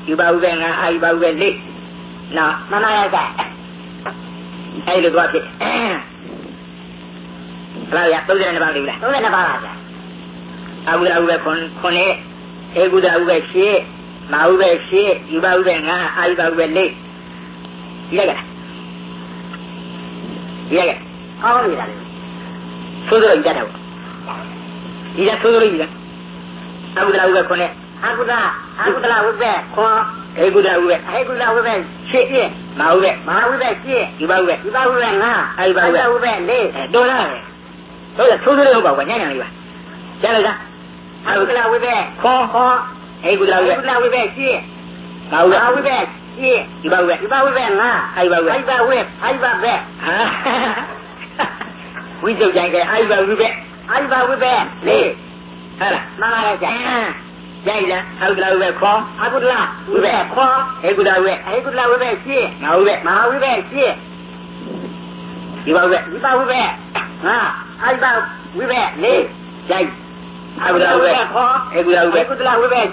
A: ယူပါဥပဲငါအာယူပါဥပဲလေးနော်
B: မှန်ပါရဲ့ဆိုင်
A: အဲ့လိုသွားဖြစ်ဘယ်လောက်ရ32ပါးလေးလား
B: 32ပါးပါဗျာ
A: အာဟုဒဥပဲ9ဧကုဒဥပဲ10မာဥပဲ10ယူပါဥပဲငါအာယူပါဥပဲလေးဒီလိုက
B: ဟောပြီလား
A: သိုးကြတာပေါ့ဒီကသိုးကြီးလားအာဟုဒဥပဲ9
B: အာဟုဒဝိပဲခွန်
A: ဧကုဒဥပဲ
B: 10
A: မာဥပဲ
B: 10
A: ယူပါဥပဲ
B: ငါ
A: အာယူပါဥပဲ
B: လေး
A: တော်လားသိုးလေးဟုတ်ပါကွာညံ့လေးပါကြားလိုက်လား
B: အာဟုဒဝိပဲ
A: ခွန်ဧကုဒဥပဲ
B: 10
A: မာဥပဲယူပါဥပဲ
B: ငါ
A: အာယူပါဥပဲ
B: ဟာ
A: ဝိသုတ်ကြိုင်ကအာယူပါဥပဲ
B: လေး
A: ဟာလား
B: မှန်ပါရဲ့ဆိုင်
A: ကြိုက်လားအာဟုဒဥပဲခွန်
B: အာဟုဒဝိပဲခွန်
A: ဧကုဒဥပဲ
B: 10
A: မာဥပဲ
B: 10
A: ယူပါဥပဲ
B: ငါအာယူပါဝိပဲလေး
A: ကြိုက်အာဟုဒဥပဲ
B: ခွန်
A: ဧကုဒဥပဲ
B: ဝိပဲ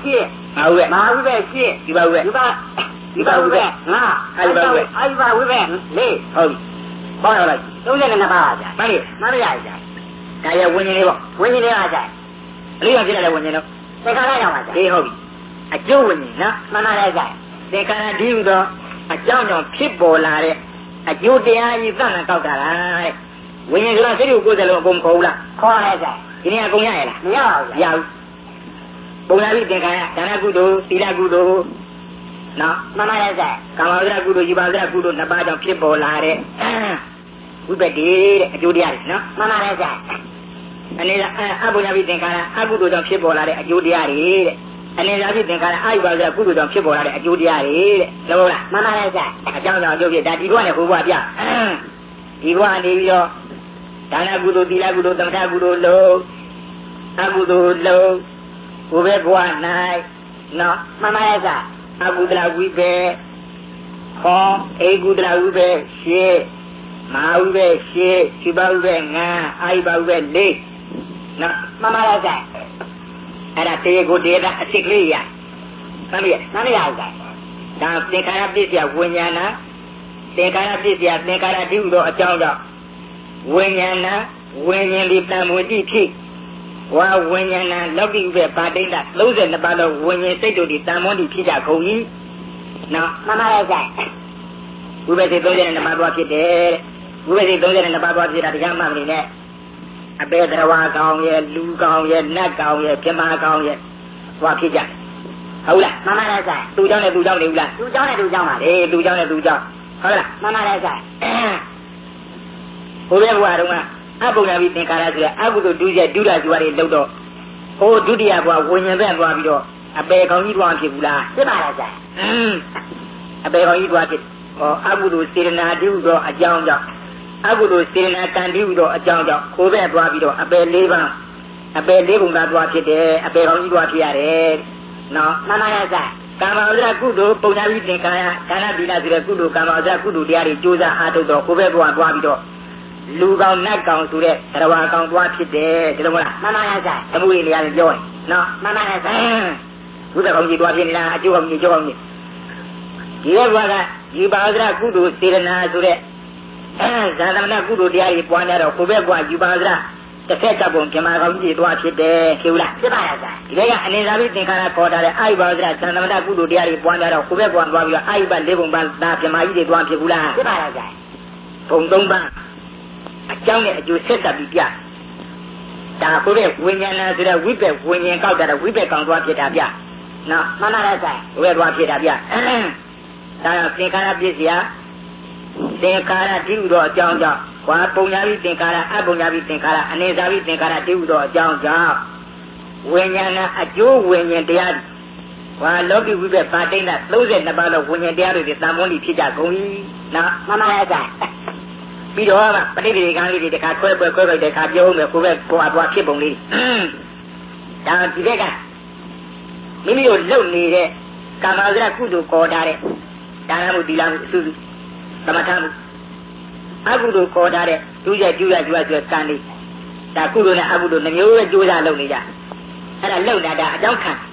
B: 10
A: မာဥပဲယူပါဥပဲ
B: ငါ
A: အာယူပါ
B: ဝိပဲလေး
A: ဟုတ်ပြီပေါင်းရလိုက်
B: 32ပါးပါဗျာ
A: မှန်ပြီ
B: မှန်ပါရဲ့ဆိုင်
A: ဒါရဝิญဉ်လေးပေါ့
B: ဝิญဉ်လေးပါဆိုင်
A: အလေးကဖြစ်တဲ့ဝิญဉ်တော့
B: သင်္ခါရရောက်ပါဆိုင်
A: အေးဟုတ်ပြီအကျိုးဝิญဉ်နော်
B: မှန်ပါရဲ့ဆိုင်
A: သင်္ခါရဒီဟုသောအကြောင်းကြောင့်ဖြစ်ပေါ်လာတဲ့အကျိုးတရားကြီးသတ်မှန်ကောက်တာတဲ့ဝิญဉ်ဆိုတော့စိတ်ကို90လုံးအကုန်မခေါ်ဘူးလား
B: ခေါ်ရဲဆိုင်
A: ဒီနေ့အကုန်ရရလား
B: မရပါဘူး
A: ရဘူးပုံလာပြီးသင်္ခါရဒါနကုသိုလ်သီလကုသိုလ်နော်
B: မှန်ပါရဲ့ဆိုင်
A: ကာမဝဇ္ဇကုသိုလ်ယူပါဇ္ဇကုသိုလ်နှစ်ပါးကြောင့်ဖြစ်ပေါ်လာတဲ့ဝိပတ္တိတဲ့အကျိုးတရားတွေနော်
B: မှန်ပါရဲ့ဆိုင်
A: အနေနဲ့အဘုညာပိသင်္ခါရအကုသိုလ်ကြောင့်ဖြစ်ပေါ်လာတဲ့အကျိုးတရားတွေတဲ့အနေနဲ့ပိသင်္ခါရအာယုပါဇ္ဇကုသိုလ်ကြောင့်ဖြစ်ပေါ်လာတဲ့အကျိုးတရားတွေတဲ့လို့ဟုတ်လား
B: မှန်ပါရဲ့ဆိုင်
A: အကြောင်းကြောင့်အကျိုးဖြစ်ဒါဒီဘဝနဲ့ဟိုဘဝပြဒီဘဝနေပြီးတော့ဒါနကုသိုလ်သီလကုသိုလ်သမထကုသိုလ်လို့အကုသိုလ်လို့ဘုဘဲဘဝ၌နော်
B: မှန်ပါရဲ့ဆိုင်
A: အကုသလဝိပဲခေါ်ဧကုသလဝိပဲရှေ့မာဝိပဲရှေ့ရှိပါဝိပဲငါအာယုပါဝိပဲလေးနော်
B: မှန်ပါရဲ့ဆိုင်
A: အဲ့ဒါတေကိုတေတာအစ်စ်ကလေးရမှန်ပြီ
B: မှန်ပါရဲ့ဆိုင်
A: ဒါသင်္ခါရပစ္စယဝိညာဏသင်္ခါရပစ္စယသင်္ခါရတိဟုသောအကြောင်းကြောင့်ဝိညာဏဝိညာဉ်ဒီတံမွေတိဖြစ်ဝါဝိညာဏလောကိဥပ္ပပါတိတ္တ32ပါးသောဝိညာဉ်စိတ်တို့ဒီတန်မွန်းဒီဖြစ်ကြကုန်၏နော်
B: မှန်ပါရဲ့ဆိုင်
A: ဝိပဿနာ32ပါးသွားဖြစ်တယ်ဝိပဿနာ32ပါးသွားဖြစ်တာတရားမှမနေနဲ့အပေတရဝါကောင်ရဲ့လူကောင်ရဲ့နတ်ကောင်ရဲ့ပြမကောင်ရဲ့သွားဖြစ်ကြဟုတ်လား
B: မှန်ပါရဲ့ဆိုင်
A: သူเจ้าနဲ့သူเจ้าနေဘူးလား
B: သူเจ้าနဲ့သူเจ้าပါ
A: အေးသူเจ้าနဲ့သူเจ้าဟုတ်လား
B: မှန်ပါရဲ့ဆိုင်
A: ဘုရားဘုရားတော်ကအဘုံညာပြီးသင်္ခါရဆိုရအကုသိုလ်ဒုစရဒုရဇွာတွေလောက်တော့ဟိုဒုတိယဘဝဝิญဉ်ဘက်သွားပြီးတော့အပေကောင်ကြီးသွားဖြစ်ဘူးလား
B: ဖြစ်ပါရဲ့ဆိုင်
A: အပေကောင်ကြီးသွားဖြစ်ဟောအကုသိုလ်စေတနာတုသောအကြောင်းကြောင့်အကုသိုလ်စေတနာကံတုသောအကြောင်းကြောင့်ကိုယ်ဘက်သွားပြီးတော့အပေ၄ပါးအပေ၄ပုံသာသွားဖြစ်တယ်အပေကောင်ကြီးသွားဖြစ်ရတယ်နော်
B: မှန်ပါရဲ့ဆိုင်
A: ကာမဝဇ္ဇကုသိုလ်ပုံညာပြီးသင်္ခါရဒါနသီလဆိုတဲ့ကုသိုလ်ကာမဝဇ္ဇကုသိုလ်တရားတွေကြိုးစားအားထုတ်တော့ကိုယ်ဘက်သွားပြီးတော့လူကောင်နတ်ကောင်ဆိုတဲ့သရဝါကောင်သွားဖြစ်တယ်ဒီလိုမလား
B: မှန်ပါရဲ့ဆိုင်
A: သမုဒိနေရာနဲ့ပြောရင်နော်
B: မှန်ပါရဲ့ဆိုင်
A: ဘုရားကောင်ကြီးသွားဖြစ်နေတာအကျိုးကောင်ကြီးကျိုးကောင်ကြီးဒီဘက်ကဒီပါဇရာကုသိုလ်စေရနာဆိုတဲ့ဇာသမဏကုသိုလ်တရားတွေပွားများတော့ကိုယ့်ဘက်ကယူပါဇရာတစ်ဖက်ကပုံပြမကောင်ကြီးသွားဖြစ်တယ်ဖြစ်ဘူးလား
B: ဖြစ်ပါရဲ့ဆိုင်
A: ဒီဘက်ကအနေသာပြီးသင်္ခါရခေါ်တာတဲ့အာယုပါဇရာဇာသမဏကုသိုလ်တရားတွေပွားများတော့ကိုယ့်ဘက်ကသွားပြီးတော့အာယုပါ၄ပုံပါဒါပြမကြီးတွေသွားဖြစ်ဘူးလား
B: ဖြစ်ပါရဲ့ဆိုင်
A: ဘုံ၃ပါးအကြောင်းနဲ့အကျိုးဆက်တပ်ပြီးပြဒါကိုယ့်ရဲ့ဝိညာဏဆိုတဲ့ဝိပက်ဝိညာဉ်ကောက်တာဝိပက်ကောင်သွားဖြစ်တာပြနော်
B: မှန်ပါရဲ့ဆိုင်
A: ဝိပက်သွားဖြစ်တာပြဒါသင်္ခါရပစ္စယသင်္ခါရတိဟုသောအကြောင်းကြောင့်ဝါပုံညာပြီးသင်္ခါရအပုံညာပြီးသင်္ခါရအနေစာပြီးသင်္ခါရတိဟုသောအကြောင်းကြောင့်ဝိညာဏအကျိုးဝိညာဉ်တရားဝါလောကီဝိပက်ပါတိတ္တ32ပါးသောဝိညာဉ်တရားတွေတန်ဖိုးလိဖြစ်ကြကုန်၏နော်
B: မှန်ပါရဲ့ဆိုင်
A: ပြီးတော့ပဋိသေကံလေးတွေတခါခွဲတဲ့ခါပြောဦးမယ်ကိုယ်ပဲကိုယ်အဖြစ်ပုံလေးဒါဒီဘက်ကမိမိတို့လုပ်နေတဲ့ကာမဝဇ္ဇကုသိုလ်ခေါ်ထားတဲ့ဒါနမှုသီလမှုအစုစုသမထမှုအကုသိုလ်ခေါ်ထားတဲ့ဒုရကျူရကံလေးဒါကုသိုလ်နဲ့အကုသိုလ်နှမျိုးပဲကြိုးစားလုပ်နေကြအဲ့ဒါလုပ်တာဒါအကြောင်းခံ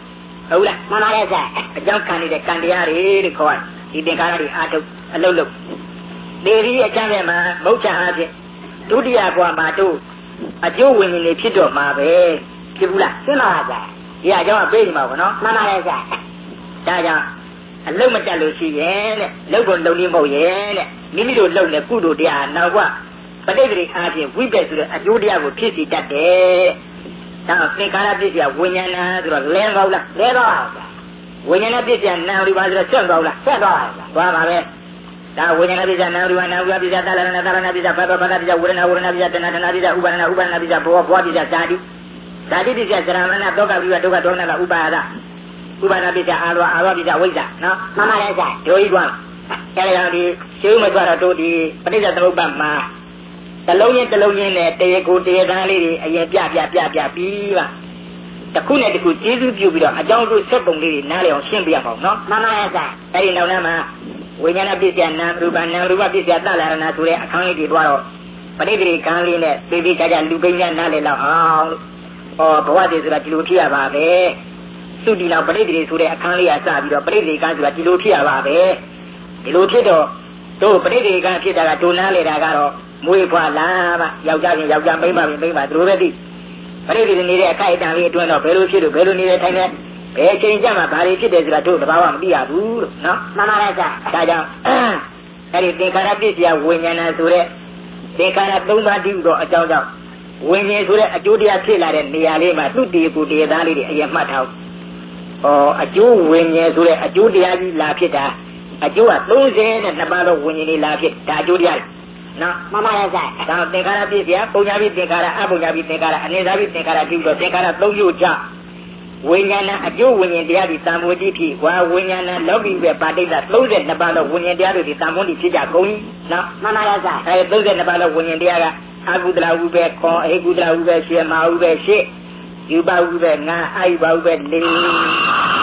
A: ဟုတ်လား
B: မှန်ပါရဲ့ဆရာ
A: အကြောင်းခံနေတဲ့ကံတရားတွေတဲ့ခေါ်ဒီသင်္ခါရတွေအာထုတ်အလုံးလုံးဒေဒီအကျမ်းထဲမှာမုတ်ချအားဖြင့်ဒုတိယဘဝမှာတို့အကျိုးဝင်နေဖြစ်တော့မှာပဲဖြစ်ဘူးလား
B: ရှင်းပါပါဆရာ
A: ဒီအကြောင်းကပြေးနေမှာပေါ့နော်
B: မှန်ပါရဲ့ဆရာ
A: ဒါကြောင့်အလုံးမတက်လို့ရှိရဲ့တဲ့လုံကုန်လုံနေမဟုတ်ရဲ့တဲ့မိမိတို့လုံနေကုသိုလ်တရားနောက်ကပဋိသေအားဖြင့်ဝိပက်ဆိုတဲ့အကျိုးတရားကိုဖြစ်စီတတ်တယ်ဒါသင်္ခါရပစ္စယဝိညာဏဆိုတော့လဲကောင်းလား
B: လဲတော့ပါဆရာ
A: ဝိညာဏပစ္စယနာမ်ရူပါဆိုတော့ဆွန့်ကောင်းလား
B: ဆက်တော့ပါဆရာ
A: သွားပါပဲဒါဝိညာဏပစ္စယနာမ်ရူပါနာမ်ရူပါပစ္စယသလရဏသလရဏပစ္စယဘဘဘပစ္စယဝေဒနာဝေဒနာပစ္စယတဏတဏပစ္စယဥပါဒနာဥပါဒနာပစ္စယဘောဘောပစ္စယဇာတိဇာတိပစ္စယဇရမဏဒုက္ခပစ္စယဒုက္ခဒေါမနဥပါဒဥပါဒပစ္စယအာရောအာရောပစ္စယဝိဇ္ဇာနော်
B: မှန်ပါရဲ့ဆရာ
A: ဒိုးကြီးကွာအဲ့ဒါဒီရှင်းမသွားတော့တို့ဒီပဋိစ္စသမုပ္ပါမှာတလုံးချင်းနဲ့တရေကိုတရေသားလေးတွေအရင်ပြပြီးပါတခုနဲ့တခုကျေးဇူးပြုပြီးတော့အကြောင်းကျိုးဆက်ပုံလေးတွေနားလည်အောင်ရှင်းပြရအောင်နော်
B: မှန်ပါရဲ့ဆရာ
A: အဲ့ဒီနောက်မှာဝိညာဏပစ္စယနာမ်ရူပပစ္စယသလရဏဆိုတဲ့အခန်းလေးတွေတွားတော့ပဋိသေကံလေးနဲ့သေသေးချာချာလူပိညာနားလည်လောက်အောင်ဘဝတည်ဆိုတာဒီလိုဖြစ်ရပါပဲသုတိနောက်ပဋိသေဆိုတဲ့အခန်းလေးကစပြီးတော့ပဋိသေကံဆိုတာဒီလိုဖြစ်ရပါပဲဒီလိုဖြစ်တော့တို့ပဋိသေကံဖြစ်တာကဒုနာလေတာကတော့မွေးဖွာလာမှယောက်ျားချင်းယောက်ျားမိန်းမချင်းမိန်းမသူတို့ပဲသိပဋိသေနေတဲ့အခိုက်အတန့်လေးအတွင်းတော့ဘယ်လိုဖြစ်လို့ဘယ်လိုနေတဲ့ထိုင်နေဘယ်ချိန်ကြမှာဘာတွေဖြစ်တယ်ဆိုတာတို့တဘာဝမသိရဘူးလို့နော်
B: မှန်ပါရဲ့ဆရာ
A: ဒါကြောင့်အဲ့ဒီသင်္ခါရပစ္စယဝိညာဏဆိုတဲ့သင်္ခါရ၃ပါးတည်းဟူသောအကြောင်းကြောင့်ဝိညာဉ်ဆိုတဲ့အကျိုးတရားဖြစ်လာတဲ့နေရာလေးမှာသူတည်ကိုတရားသားလေးတွေအရင်မှတ်ထားအကျိုးဝိညာဉ်ဆိုတဲ့အကျိုးတရားကြီးလာဖြစ်တာအကျိုးက32ပါးသောဝိညာဉ်လေးလာဖြစ်ဒါအကျိုးတရားနော်
B: မှန်ပါရဲ့ဆရာ
A: ဒါသင်္ခါရပစ္စယပုံညာပိသင်္ခါရအပုံညာပိသင်္ခါရအနေစာပိသင်္ခါရတည်ပြီးတော့သင်္ခါရ၃မျိုးကြဝိညာဏအကျိုးဝိညာဉ်တရားဒီတန်ဖိုးကြီးဖြစ်ဝါဝိညာဏလောကီပဲပါဋိဒ္ဒ32ပါးသောဝိညာဉ်တရားတွေဒီတန်ဖိုးကြီးဖြစ်ကြကုန်ပြီနော်
B: မှန်ပါရဲ့ဆရာ
A: 32ပါးသောဝိညာဉ်တရားကအကုသလဥပဲခေါ်အဟိကုသလဥပဲရှေမာဥပဲရှေယူပါဥပဲငါအာယူပါဥပဲလေး